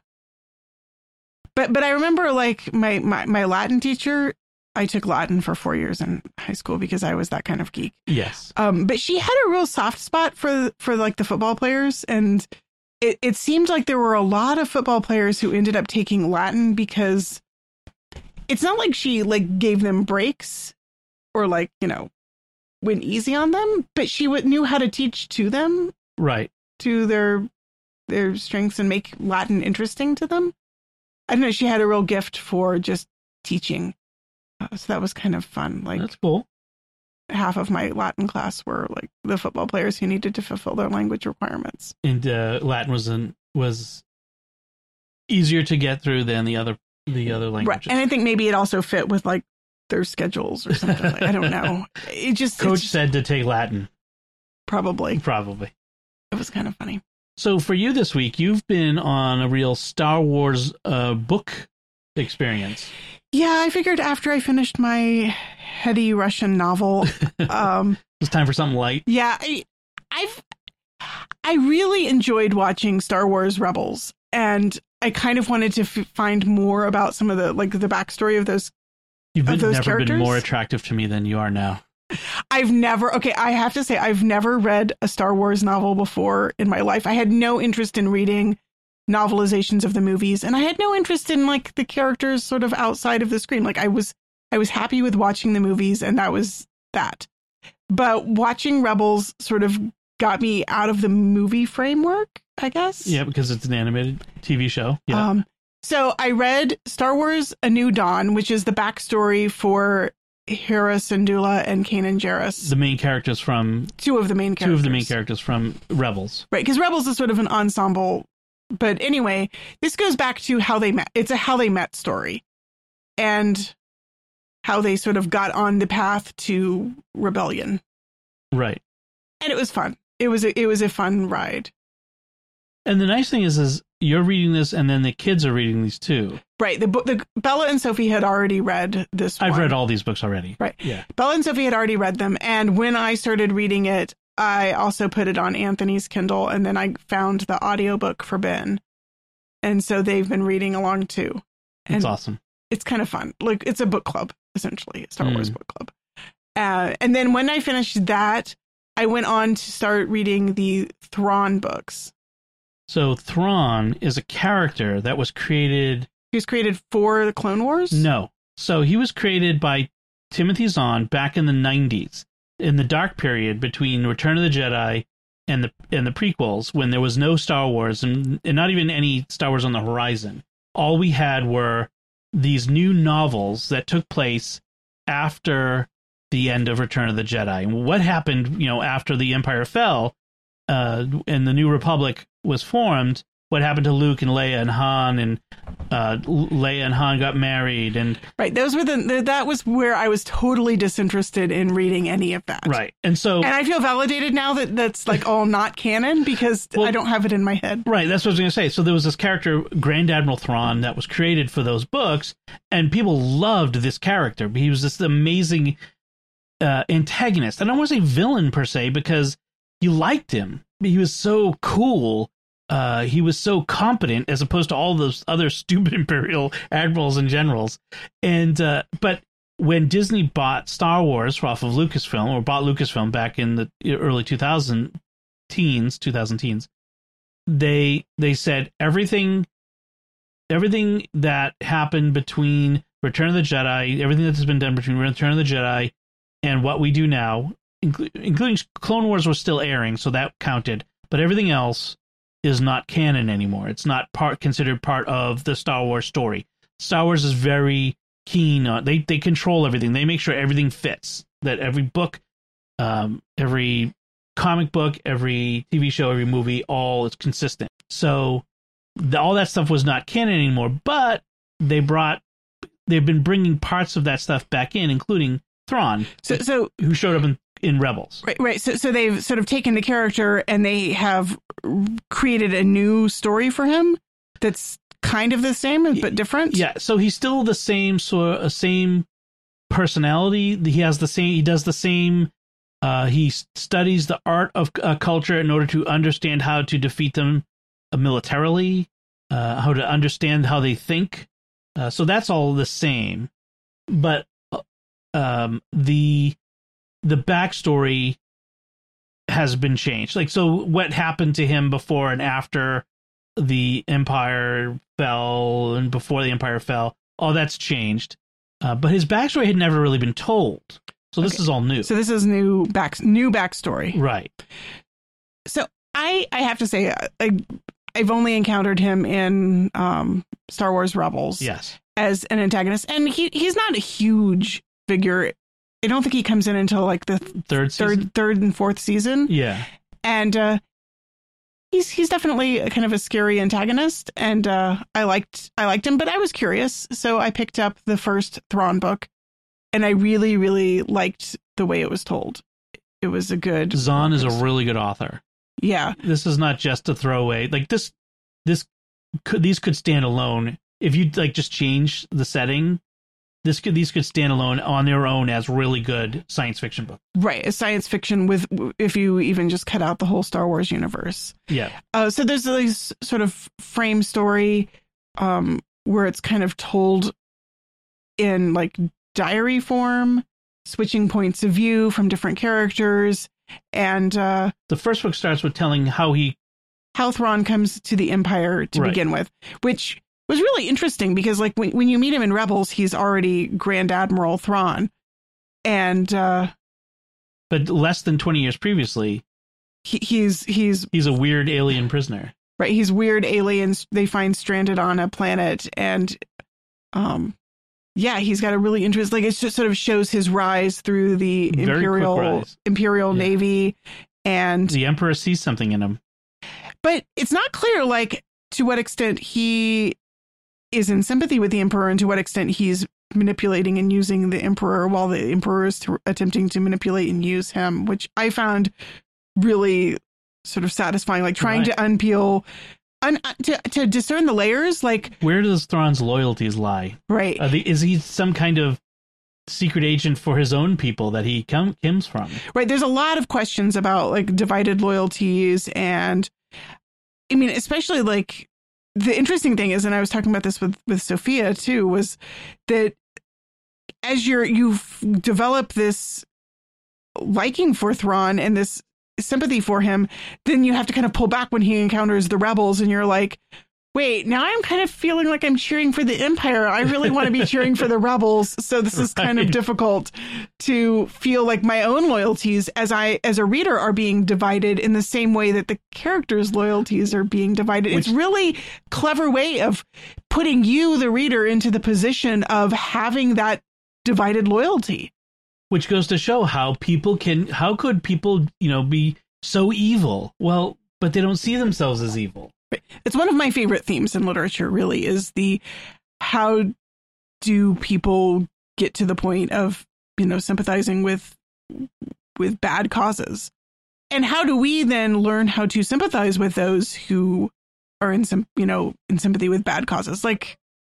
but but I remember like my, my my Latin teacher. I took Latin for four years in high school because I was that kind of geek. Yes. Um, but she had a real soft spot for for like the football players, and it, it seemed like there were a lot of football players who ended up taking Latin because it's not like she like gave them breaks or like, you know, went easy on them, but she would, knew how to teach to them, Right. to their their strengths and make Latin interesting to them. I don't know. She had a real gift for just teaching. Uh, so that was kind of fun. Like That's cool. half of my Latin class were like the football players who needed to fulfill their language requirements. And uh, Latin was in, was easier to get through than the other the other languages. Right. And I think maybe it also fit with like their schedules or something. Like, I don't know. It just Coach just, said to take Latin. probably. Probably. It was kind of funny. So for you this week, you've been on a real Star Wars uh, book experience. Yeah, I figured after I finished my heady Russian novel, um, It's time for something light. yeah, I, I've I really enjoyed watching Star Wars Rebels, and I kind of wanted to f- find more about some of the like the backstory of those. You've been, Of those never characters? been more attractive to me than you are now. I've never, okay, I have to say, I've never read a Star Wars novel before in my life. I had no interest in reading novelizations of the movies, and I had no interest in like the characters sort of outside of the screen. Like I was, I was happy with watching the movies, and that was that. But watching Rebels sort of got me out of the movie framework, I guess. Yeah, because it's an animated T V show. Yeah. Um, so I read Star Wars A New Dawn, which is the backstory for Hera Syndulla and Kanan Jarrus, the main characters from two of the main characters. two of the main characters from Rebels. Right, because Rebels is sort of an ensemble. But anyway, this goes back to how they met. It's a how they met story, and how they sort of got on the path to rebellion. Right. And it was fun. It was a, it was a fun ride. And the nice thing is, is you're reading this, and then the kids are reading these too. Right. The book, the Bella and Sophie had already read this. I've one. read all these books already. Right. Yeah. Bella and Sophie had already read them, and when I started reading it, I also put it on Anthony's Kindle, and then I found the audiobook for Ben. And so they've been reading along too. And It's awesome. it's kind of fun. Like it's a book club, essentially, a Star Mm. Wars book club. Uh, and then when I finished that, I went on to start reading the Thrawn books. So Thrawn is a character that was created. He was created for the Clone Wars? No. So he was created by Timothy Zahn back in the nineties, in the dark period between Return of the Jedi and the and the prequels, when there was no Star Wars and, and not even any Star Wars on the horizon. All we had were these new novels that took place after the end of Return of the Jedi. And what happened, you know, after the Empire fell uh, and the New Republic was formed, what happened to Luke and Leia and Han, and uh, Leia and Han got married, and Right. Those were the, the, that was where I was totally disinterested in reading any of that. right. And so, And I feel validated now that that's like all not canon because Well, I don't have it in my head. right, that's what I was going to say. So there was this character, Grand Admiral Thrawn, that was created for those books, and people loved this character. He was this amazing uh, antagonist. I don't want to say villain per se, because you liked him. He was so cool. Uh, he was so competent as opposed to all those other stupid Imperial admirals and generals. And uh, but when Disney bought Star Wars off of Lucasfilm, or bought Lucasfilm back in the early two thousand teens, two thousand teens, they they said everything everything that happened between Return of the Jedi, everything that's been done between Return of the Jedi and what we do now, inclu- including Clone Wars was still airing, so that counted, but everything else is not canon anymore. It's not part considered part of the Star Wars story. Star Wars is very keen on, they they control everything. They make sure everything fits, that every book um, every comic book, every T V show, every movie, all is consistent. So the, all that stuff was not canon anymore, but they brought, they've been bringing parts of that stuff back in, including Thrawn, so, so who showed up in, in Rebels. Right, right. So, so they've sort of taken the character and they have created a new story for him that's kind of the same but different. Yeah. So he's still the same sort of same personality. He has the same. He does the same. Uh, he studies the art of uh, culture in order to understand how to defeat them uh, militarily, uh, how to understand how they think. Uh, so that's all the same, but um, the the backstory has been changed. Like, so what happened to him before and after the Empire fell, and before the Empire fell, all that's changed. Uh, but his backstory had never really been told. So this okay. is all new. So this is new back new backstory, right? So I I have to say I, I've only encountered him in um, Star Wars Rebels, yes, as an antagonist, and he he's not a huge figure. I don't think he comes in until like the third, third, season? third and fourth season. Yeah, and uh, he's he's definitely a kind of a scary antagonist, and uh, I liked I liked him, but I was curious, so I picked up the first Thrawn book. And I really, really liked the way it was told. It was a good. Zahn is a really good author. Yeah, this is not just a throwaway. Like this, this could these could stand alone if you like just change the setting. This could these could stand alone on their own as really good science fiction book. Right, a science fiction with if you even just cut out the whole Star Wars universe. Yeah. Uh, so there's this sort of frame story um, where it's kind of told in like diary form, switching points of view from different characters, and uh, the first book starts with telling how he how Thrawn comes to the Empire to right. begin with, which was really interesting because like when when you meet him in Rebels, he's already Grand Admiral Thrawn, and uh, but less than twenty years previously, he, he's he's he's a weird alien prisoner. Right, he's weird aliens they find stranded on a planet, and um. Yeah, he's got a really interest. Like it just sort of shows his rise through the Very Imperial Imperial yeah. Navy, and the Emperor sees something in him. But it's not clear, like to what extent he is in sympathy with the Emperor, and to what extent he's manipulating and using the Emperor while the Emperor is t- attempting to manipulate and use him, which I found really sort of satisfying. Like trying right. to unpeel. Un- to, to discern the layers, like where does Thrawn's loyalties lie? Right. Are the, is he some kind of secret agent for his own people that he com- comes from? Right. There's a lot of questions about like divided loyalties. And I mean, especially like the interesting thing is, and I was talking about this with, with Sophia too, was that as you're, you've developed this liking for Thrawn and this sympathy for him, then you have to kind of pull back when he encounters the rebels, and you're like, wait, now I'm kind of feeling like I'm cheering for the Empire. I really want to be cheering for the rebels. So this is right. kind of difficult to feel like my own loyalties as I, as a reader, are being divided in the same way that the characters' loyalties are being divided. Which, it's really clever way of putting you, the reader, into the position of having that divided loyalty. Which goes to show how people can, how could people, you know, be so evil? Well, but they don't see themselves as evil. It's one of my favorite themes in literature, really, is the, how do people get to the point of, you know, sympathizing with, with bad causes? And how do we then learn how to sympathize with those who are in some, you know, in sympathy with bad causes? Like,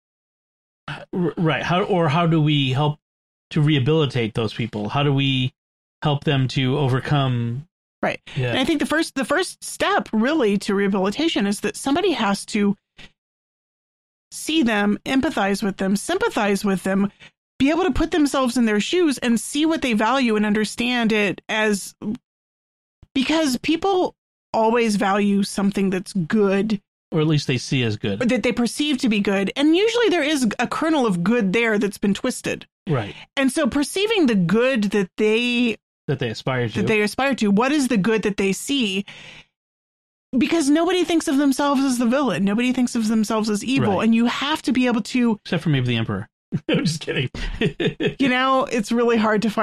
right. How, or how do we help to rehabilitate those people? How do we help them to overcome? Right. Yeah. And I think the first the first step really to rehabilitation is that somebody has to see them, empathize with them, sympathize with them, be able to put themselves in their shoes and see what they value and understand it as, because people always value something that's good. Or at least they see as good. That they perceive to be good. And usually there is a kernel of good there that's been twisted. Right. And so perceiving the good that they that they aspire to, that they aspire to, what is the good that they see? Because nobody thinks of themselves as the villain. Nobody thinks of themselves as evil. Right. And you have to be able to, except for maybe the Emperor. I'm just kidding. You know, it's really hard to find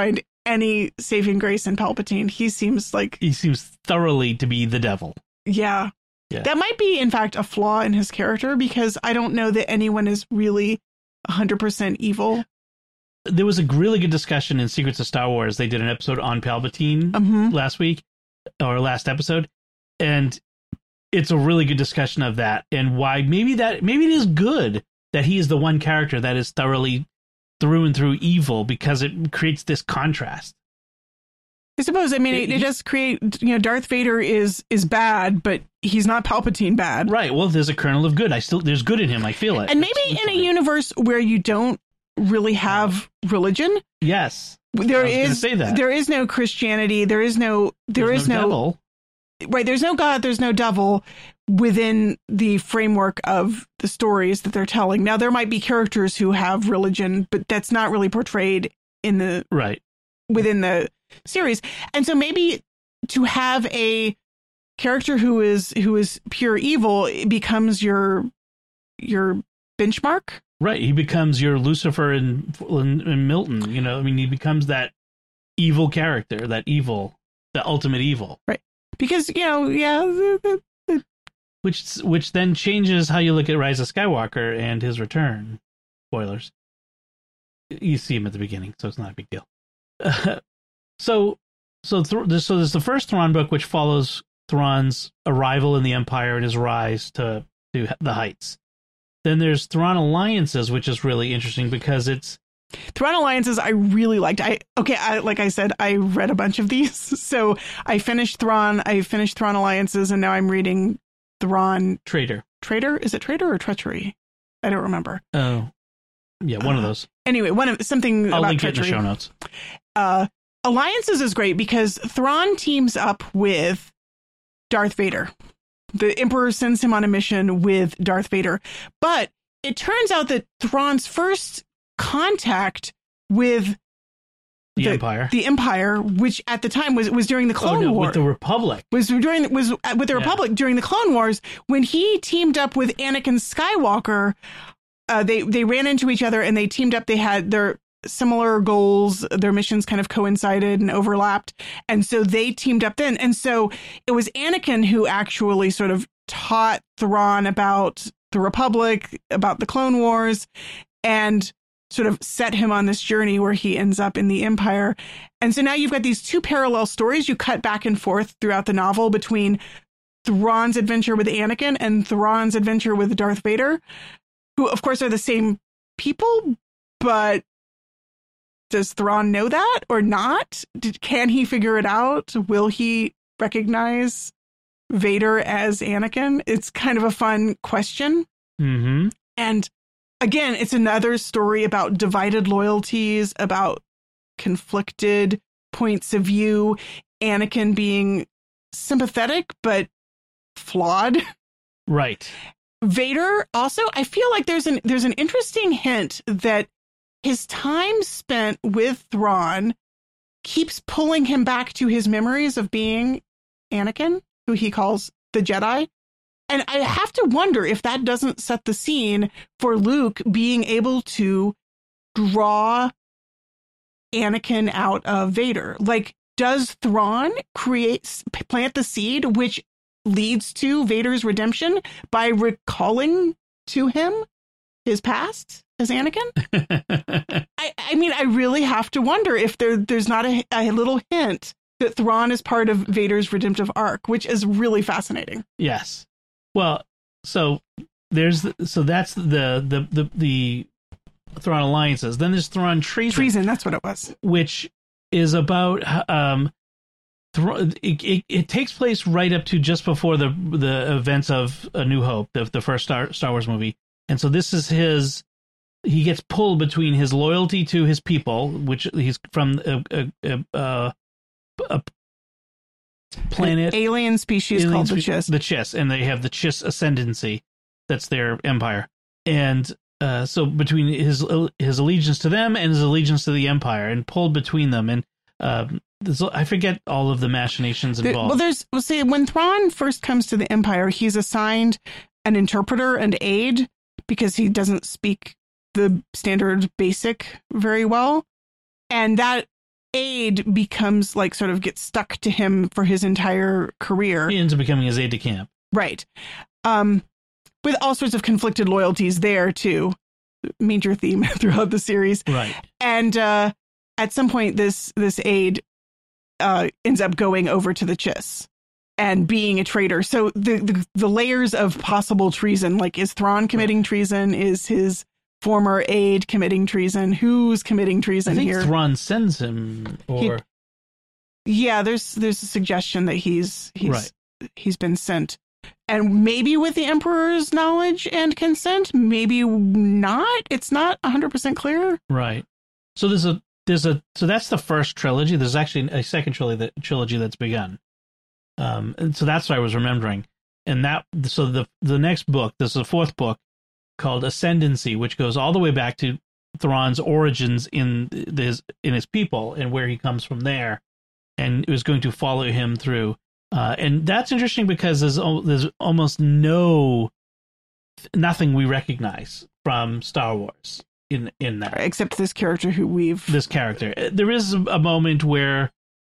any saving grace in Palpatine. He seems like he seems thoroughly to be the devil. Yeah. Yeah. That might be, in fact, a flaw in his character, because I don't know that anyone is really one hundred percent evil. There was a really good discussion in Secrets of Star Wars. They did an episode on Palpatine Mm-hmm. last week, or last episode, and it's a really good discussion of that and why maybe that maybe it is good that he is the one character that is thoroughly through and through evil, because it creates this contrast. I suppose. I mean, it, it does create, you know, Darth Vader is is bad, but he's not Palpatine bad. Right. Well, there's a kernel of good. I still there's good in him. I feel it. And maybe It's- in a universe where you don't really have religion, yes, there I was gonna is say that. there is no Christianity, there is no there There's is no, devil. right, there's no God, there's no devil within the framework of the stories that they're telling. Now, there might be characters who have religion, but that's not really portrayed in the Right. within the series. And so maybe to have a character who is who is pure evil, it becomes your your benchmark. Right. He becomes your Lucifer and, and, and Milton. You know, I mean, he becomes that evil character, that evil, the ultimate evil. Right. Because, you know, yeah, the, the, the, Which which then changes how you look at Rise of Skywalker and his return. Spoilers. You see him at the beginning, so it's not a big deal. so so th- so there's the first Thrawn book, which follows Thrawn's arrival in the Empire and his rise to, to the heights. Then there's Thrawn Alliances, which is really interesting because it's Thrawn Alliances I really liked. I okay, I, like I said, I read a bunch of these. So I finished Thrawn, I finished Thrawn Alliances, and now I'm reading Thrawn Traitor. Traitor. Is it Traitor or Treachery? I don't remember. Oh, yeah, one uh, of those. Anyway, one of something I'll about link treachery. it in the show notes. Uh, Alliances is great because Thrawn teams up with Darth Vader. The Emperor sends him on a mission with Darth Vader. But it turns out that Thrawn's first contact with the, the Empire, the Empire, which at the time was was during the Clone oh, no, War, with the Republic, was during was with the yeah. Republic during the Clone Wars, when he teamed up with Anakin Skywalker. Uh, they they ran into each other and they teamed up. They had their similar goals. Their missions kind of coincided and overlapped. And so they teamed up then. And so it was Anakin who actually sort of taught Thrawn about the Republic, about the Clone Wars, and sort of set him on this journey where he ends up in the Empire. And so now you've got these two parallel stories. You cut back and forth throughout the novel between Thrawn's adventure with Anakin and Thrawn's adventure with Darth Vader, who, of course, are the same people, but does Thrawn know that or not? Did, can he figure it out? Will he recognize Vader as Anakin? It's kind of a fun question. Mm-hmm. And again, it's another story about divided loyalties, about conflicted points of view, Anakin being sympathetic but flawed. Right. Vader also, I feel like there's an there's an interesting hint that his time spent with Thrawn keeps pulling him back to his memories of being Anakin, who he calls the Jedi. And I have to wonder if that doesn't set the scene for Luke being able to draw Anakin out of Vader. Like, does Thrawn create, plant the seed which leads to Vader's redemption by recalling to him his past as Anakin? I, I mean, I really have to wonder if there there's not a, a little hint that Thrawn is part of Vader's redemptive arc, which is really fascinating. Yes. Well, so there's the, so that's the the the the Thrawn Alliances. Then there's Thrawn Treason. Treason, that's what it was. Which is about um It, it, it takes place right up to just before the the events of A New Hope, the, the first Star, Star Wars movie. And so this is his, he gets pulled between his loyalty to his people, which he's from a, a, a, a, a planet. An alien species alien called species, the Chiss. The Chiss, and they have the Chiss ascendancy. That's their empire. And uh, so between his his allegiance to them and his allegiance to the Empire, and pulled between them. And um, I forget all of the machinations involved. There, well, there's, well, see, when Thrawn first comes to the Empire, he's assigned an interpreter and aide because he doesn't speak the standard basic very well. And that aide becomes like sort of gets stuck to him for his entire career. He ends up becoming his aide de camp. Right. Um, with all sorts of conflicted loyalties there, too. Major theme throughout the series. Right. And uh, at some point, this this aide uh, ends up going over to the Chiss and being a traitor. So the, the, the layers of possible treason, like is Thrawn committing right. treason? Is his former aide committing treason? Who's committing treason I think here? Thrawn sends him, or he, yeah, there's there's a suggestion that he's he's right. he's been sent. And maybe with the Emperor's knowledge and consent, maybe not. It's not one hundred percent clear. Right. So there's a there's a so that's the first trilogy. There's actually a second trilogy that trilogy that's begun. Um, and so that's what I was remembering. And that so the the next book, there's a fourth book called Ascendancy, which goes all the way back to Thrawn's origins in his in his people and where he comes from there, and it was going to follow him through. Uh, and that's interesting because there's there's almost no nothing we recognize from Star Wars in in that, except this character who we've this character. There is a moment where,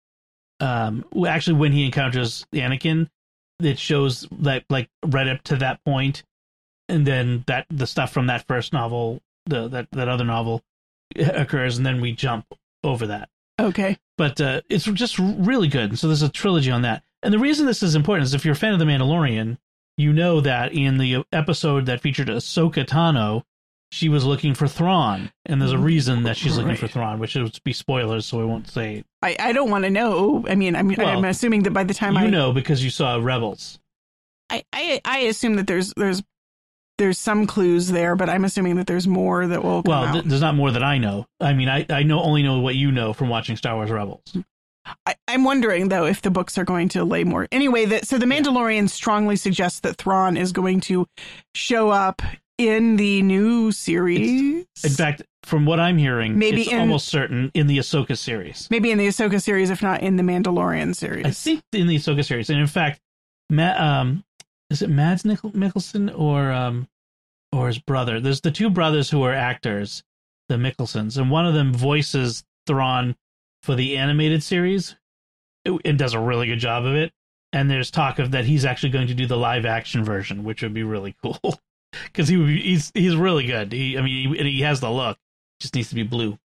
um, actually when he encounters Anakin, it shows that like right up to that point, and then that the stuff from that first novel, the that that other novel, occurs, and then we jump over that. Okay, but uh, it's just really good. So there's a trilogy on that. And the reason this is important is if you're a fan of The Mandalorian, you know that in the episode that featured Ahsoka Tano, she was looking for Thrawn. And there's a reason that she's looking right. for Thrawn, which would be spoilers, so I won't say. I, I don't want to know. I mean, I'm, well, I'm assuming that by the time you I... You know because you saw Rebels. I, I, I assume that there's there's there's some clues there, but I'm assuming that there's more that will come Well, out. Th- there's not more that I know. I mean, I, I know only know what you know from watching Star Wars Rebels. I, I'm wondering, though, if the books are going to lay more. Anyway, that so The Mandalorian yeah. strongly suggests that Thrawn is going to show up in the new series. It's, in fact, from what I'm hearing, maybe it's in, almost certain in the Ahsoka series. Maybe in the Ahsoka series, if not in the Mandalorian series. I think in the Ahsoka series. And in fact, Matt, um, is it Mads Mikkel- Mikkelsen or um, or his brother? There's the two brothers who are actors, the Mikkelsens, and one of them voices Thrawn for the animated series and does a really good job of it. And there's talk of that he's actually going to do the live action version, which would be really cool because he would be, he's he's really good. He, I mean, he, he has the look, just needs to be blue.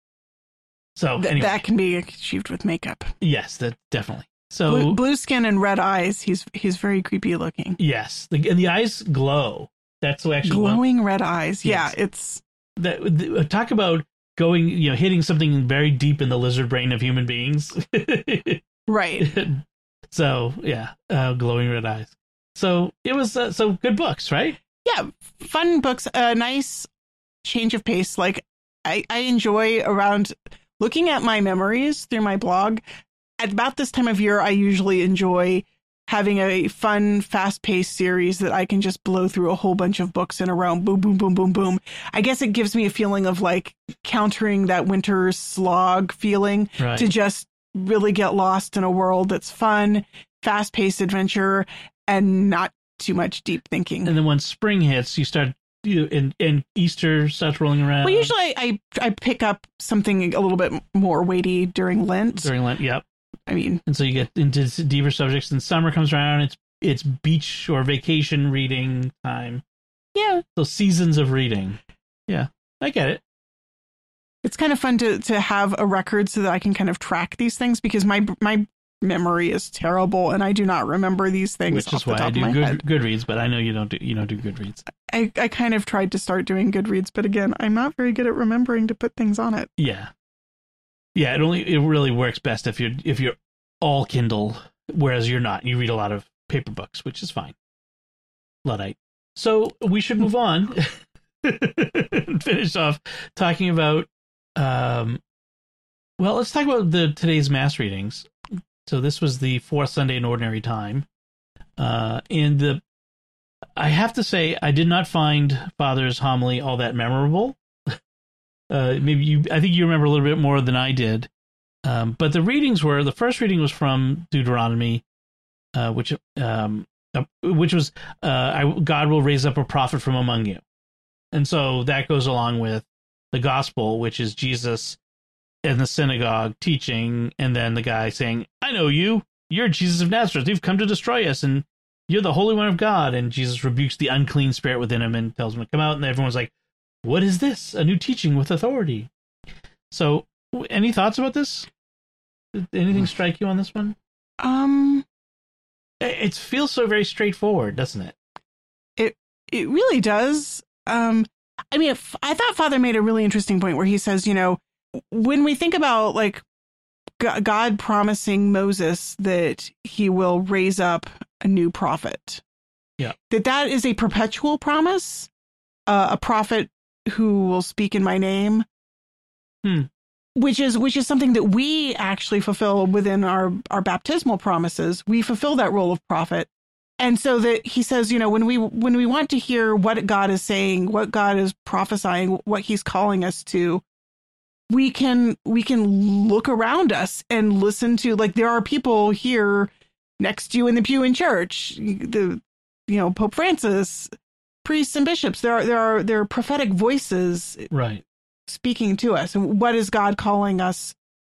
So Th- anyway. that can be achieved with makeup. Yes, that definitely. So blue, blue skin and red eyes. He's he's very creepy looking. Yes, the, and the eyes glow. That's actually glowing one. red eyes. Yes. Yeah, it's that. The, talk about going, you know, hitting something very deep in the lizard brain of human beings. Right. So yeah, uh, glowing red eyes. So it was uh, so good books, right? Yeah, fun books. A nice change of pace. Like I, I enjoy around looking at my memories through my blog. At about this time of year, I usually enjoy having a fun, fast-paced series that I can just blow through a whole bunch of books in a row. Boom, boom, boom, boom, boom. I guess it gives me a feeling of like countering that winter slog feeling right. to just really get lost in a world that's fun, fast-paced adventure, and not too much deep thinking. And then when spring hits, you start, you know, and, and Easter starts rolling around. Well, usually I, I pick up something a little bit more weighty during Lent. During Lent, yep. I mean, and so you get into deeper subjects, and summer comes around. It's it's beach or vacation reading time. Yeah, so seasons of reading. Yeah, I get it. It's kind of fun to to have a record so that I can kind of track these things because my my memory is terrible and I do not remember these things. Which off is why the top I do of my good head. Goodreads, but I know you don't do you don't do Goodreads. I I kind of tried to start doing Goodreads, but again, I'm not very good at remembering to put things on it. Yeah. Yeah, it only it really works best if you're if you're all Kindle, whereas you're not. You read a lot of paper books, which is fine. Luddite. So we should move on and finish off talking about. Um, well, let's talk about the today's mass readings. So this was the fourth Sunday in Ordinary Time, uh, and the I have to say I did not find Father's homily all that memorable. Uh, maybe you, I think you remember a little bit more than I did. Um, but the readings were, the first reading was from Deuteronomy, uh, which, um, uh, which was, uh, I, God will raise up a prophet from among you. And so that goes along with the gospel, which is Jesus in the synagogue teaching, and then the guy saying, I know you, you're Jesus of Nazareth, you've come to destroy us, and you're the Holy One of God. And Jesus rebukes the unclean spirit within him and tells him to come out, and everyone's like, what is this? A new teaching with authority. So, any thoughts about this? Did anything strike you on this one? Um, it feels so very straightforward, doesn't it? It it really does. Um, I mean, I thought Father made a really interesting point where he says, you know, when we think about like God promising Moses that he will raise up a new prophet, yeah, that that is a perpetual promise, uh, a prophet who will speak in my name. Hmm. Which is which is something that we actually fulfill within our, our baptismal promises. We fulfill that role of prophet. And so that he says, you know, when we when we want to hear what God is saying, what God is prophesying, what he's calling us to, we can we can look around us and listen to, like, there are people here next to you in the pew in church, the you know, Pope Francis, priests and bishops. There are there are there are prophetic voices, right, speaking to us. And what is God calling us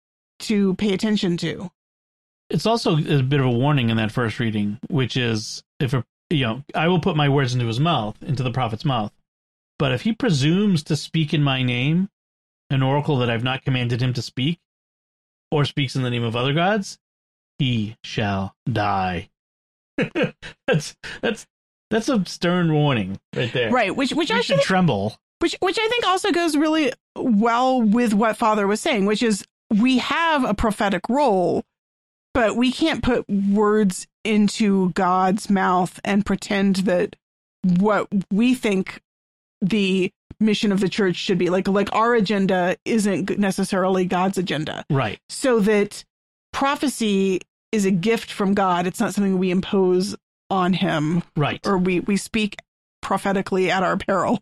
to pay attention to? It's also a bit of a warning in that first reading, which is, if a, you know, I will put my words into his mouth, into the prophet's mouth. But if he presumes to speak in my name, an oracle that I've not commanded him to speak, or speaks in the name of other gods, he shall die. that's that's that's a stern warning right there. Right, which which you I should think, tremble. Which which I think also goes really well with what Father was saying, which is we have a prophetic role, but we can't put words into God's mouth and pretend that what we think the mission of the church should be, like like our agenda isn't necessarily God's agenda. Right. So that prophecy is a gift from God. It's not something we impose on him. Right. Or we, we speak prophetically at our peril.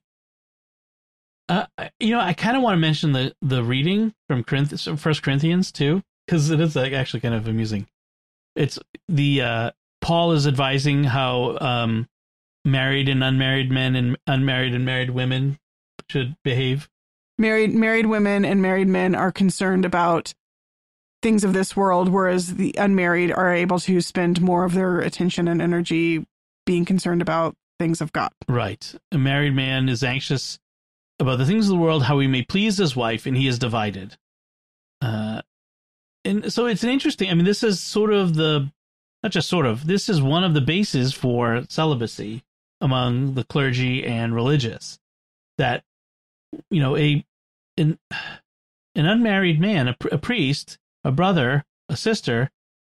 Uh, you know, I kind of want to mention the, the reading from Corinth- First Corinthians too, because it is like actually kind of amusing. It's the uh, Paul is advising how um, married and unmarried men and unmarried and married women should behave. Married married women and married men are concerned about things of this world, whereas the unmarried are able to spend more of their attention and energy being concerned about things of God. Right. A married man is anxious about the things of the world, how he may please his wife, and he is divided. Uh, and so it's an interesting, I mean, this is sort of the, not just sort of, this is one of the bases for celibacy among the clergy and religious. That, you know, a an, an unmarried man, a, a priest, a brother, a sister,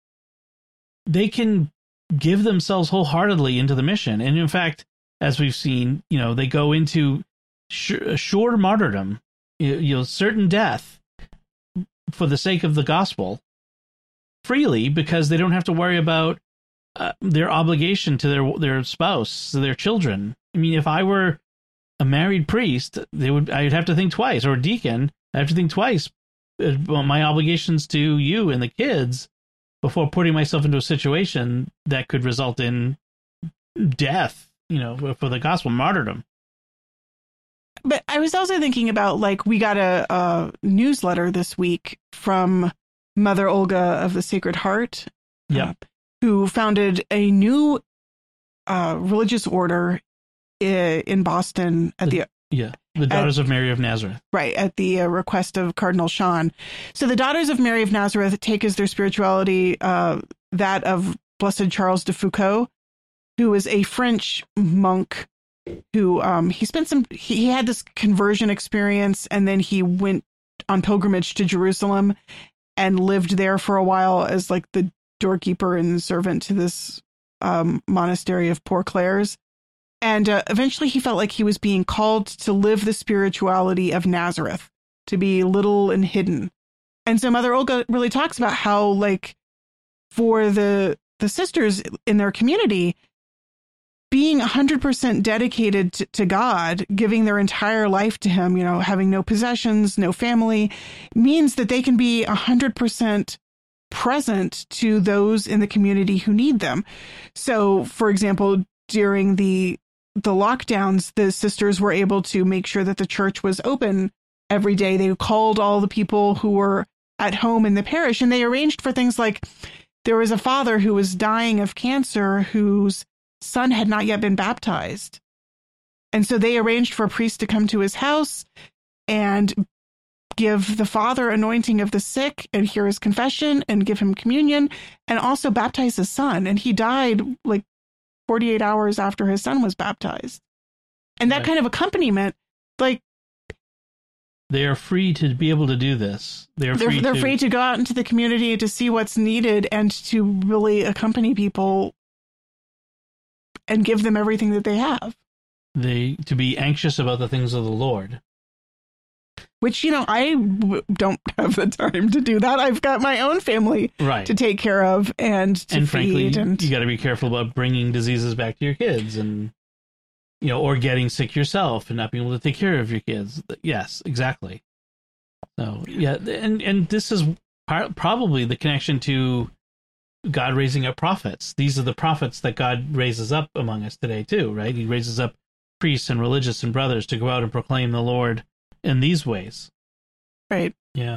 they can give themselves wholeheartedly into the mission. And in fact, as we've seen, you know, they go into sure, sure martyrdom, you, you know, certain death for the sake of the gospel freely, because they don't have to worry about uh, their obligation to their their spouse, to their children. I mean, if I were a married priest, they would I'd have to think twice, or a deacon, I have to think twice about my obligations to you and the kids before putting myself into a situation that could result in death, you know, for the gospel, martyrdom. But I was also thinking about, like, we got a, a newsletter this week from Mother Olga of the Sacred Heart, yeah, uh, who founded a new uh, religious order i- in Boston at the, the yeah the Daughters at, of Mary of Nazareth, right, at the uh, request of Cardinal Sean. So the Daughters of Mary of Nazareth take as their spirituality uh, that of Blessed Charles de Foucauld, who was a French monk who um, he spent some, he, he had this conversion experience, and then he went on pilgrimage to Jerusalem and lived there for a while as like the doorkeeper and servant to this um, monastery of Poor Clares. And uh, eventually he felt like he was being called to live the spirituality of Nazareth, to be little and hidden. And so Mother Olga really talks about how, like, for the the sisters in their community, being one hundred percent dedicated to, to God, giving their entire life to him, you know, having no possessions, no family, means that they can be one hundred percent present to those in the community who need them. So, for example, during the the lockdowns, the sisters were able to make sure that the church was open every day. They called all the people who were at home in the parish, and they arranged for things like there was a father who was dying of cancer whose son had not yet been baptized. And so they arranged for a priest to come to his house and give the father anointing of the sick and hear his confession and give him communion and also baptize his son. And he died like forty-eight hours after his son was baptized. And that Right. kind of accompaniment, like They are free to be able to do this. They're, they're, free they're to, free to go out into the community to see what's needed and to really accompany people and give them everything that they have. they to be anxious about the things of the Lord. Which, you know, I w- don't have the time to do that. I've got my own family Right. to take care of and to and frankly, feed. And you got to be careful about bringing diseases back to your kids, and you know, or getting sick yourself and not being able to take care of your kids. Yes, exactly. So yeah, and and this is part, probably the connection to God raising up prophets. These are the prophets that God raises up among us today too, right? He raises up priests and religious and brothers to go out and proclaim the Lord in these ways. right. Yeah.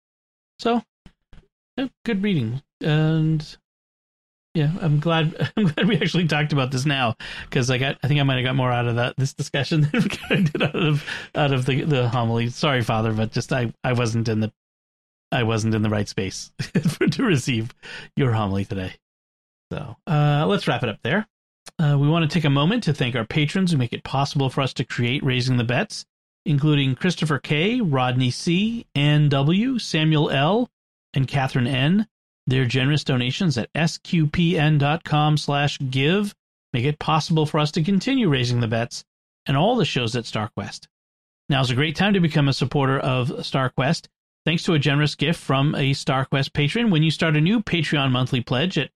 So, yeah, good reading, and yeah, I'm glad. I'm glad we actually talked about this now, because I got. I think I might have got more out of that this discussion than I did out of out of the the homily. Sorry, Father, but just I I wasn't in the I wasn't in the right space for to receive your homily today. So uh, let's wrap it up there. Uh, we want to take a moment to thank our patrons who make it possible for us to create Raising the Bets, including Christopher K., Rodney C., Ann W., Samuel L., and Catherine N. Their generous donations at sqpn.com slash give make it possible for us to continue Raising the Bets and all the shows at StarQuest. Now's a great time to become a supporter of StarQuest, thanks to a generous gift from a StarQuest patron when you start a new Patreon monthly pledge at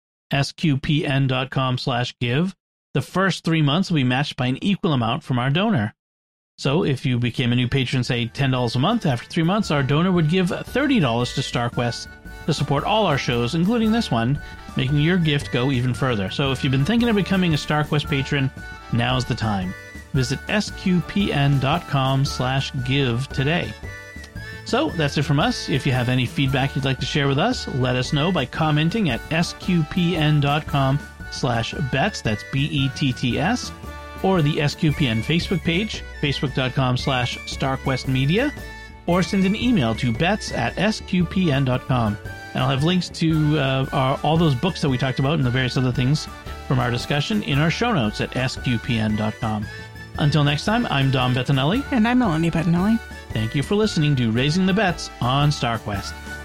sqpn.com slash give. The first three months will be matched by an equal amount from our donor. So if you became a new patron, say ten dollars a month, after three months, our donor would give thirty dollars to StarQuest to support all our shows, including this one, making your gift go even further. So if you've been thinking of becoming a StarQuest patron, now's the time. Visit sqpn.com slash give today. So that's it from us. If you have any feedback you'd like to share with us, let us know by commenting at sqpn.com slash bets, that's B E T T S, or the S Q P N Facebook page, facebook.com slash StarQuest Media, or send an email to bets at sqpn dot com. And I'll have links to uh, our, all those books that we talked about and the various other things from our discussion in our show notes at sqpn dot com. Until next time, I'm Dom Bettinelli. And I'm Melanie Bettinelli. Thank you for listening to Raising the Bets on StarQuest.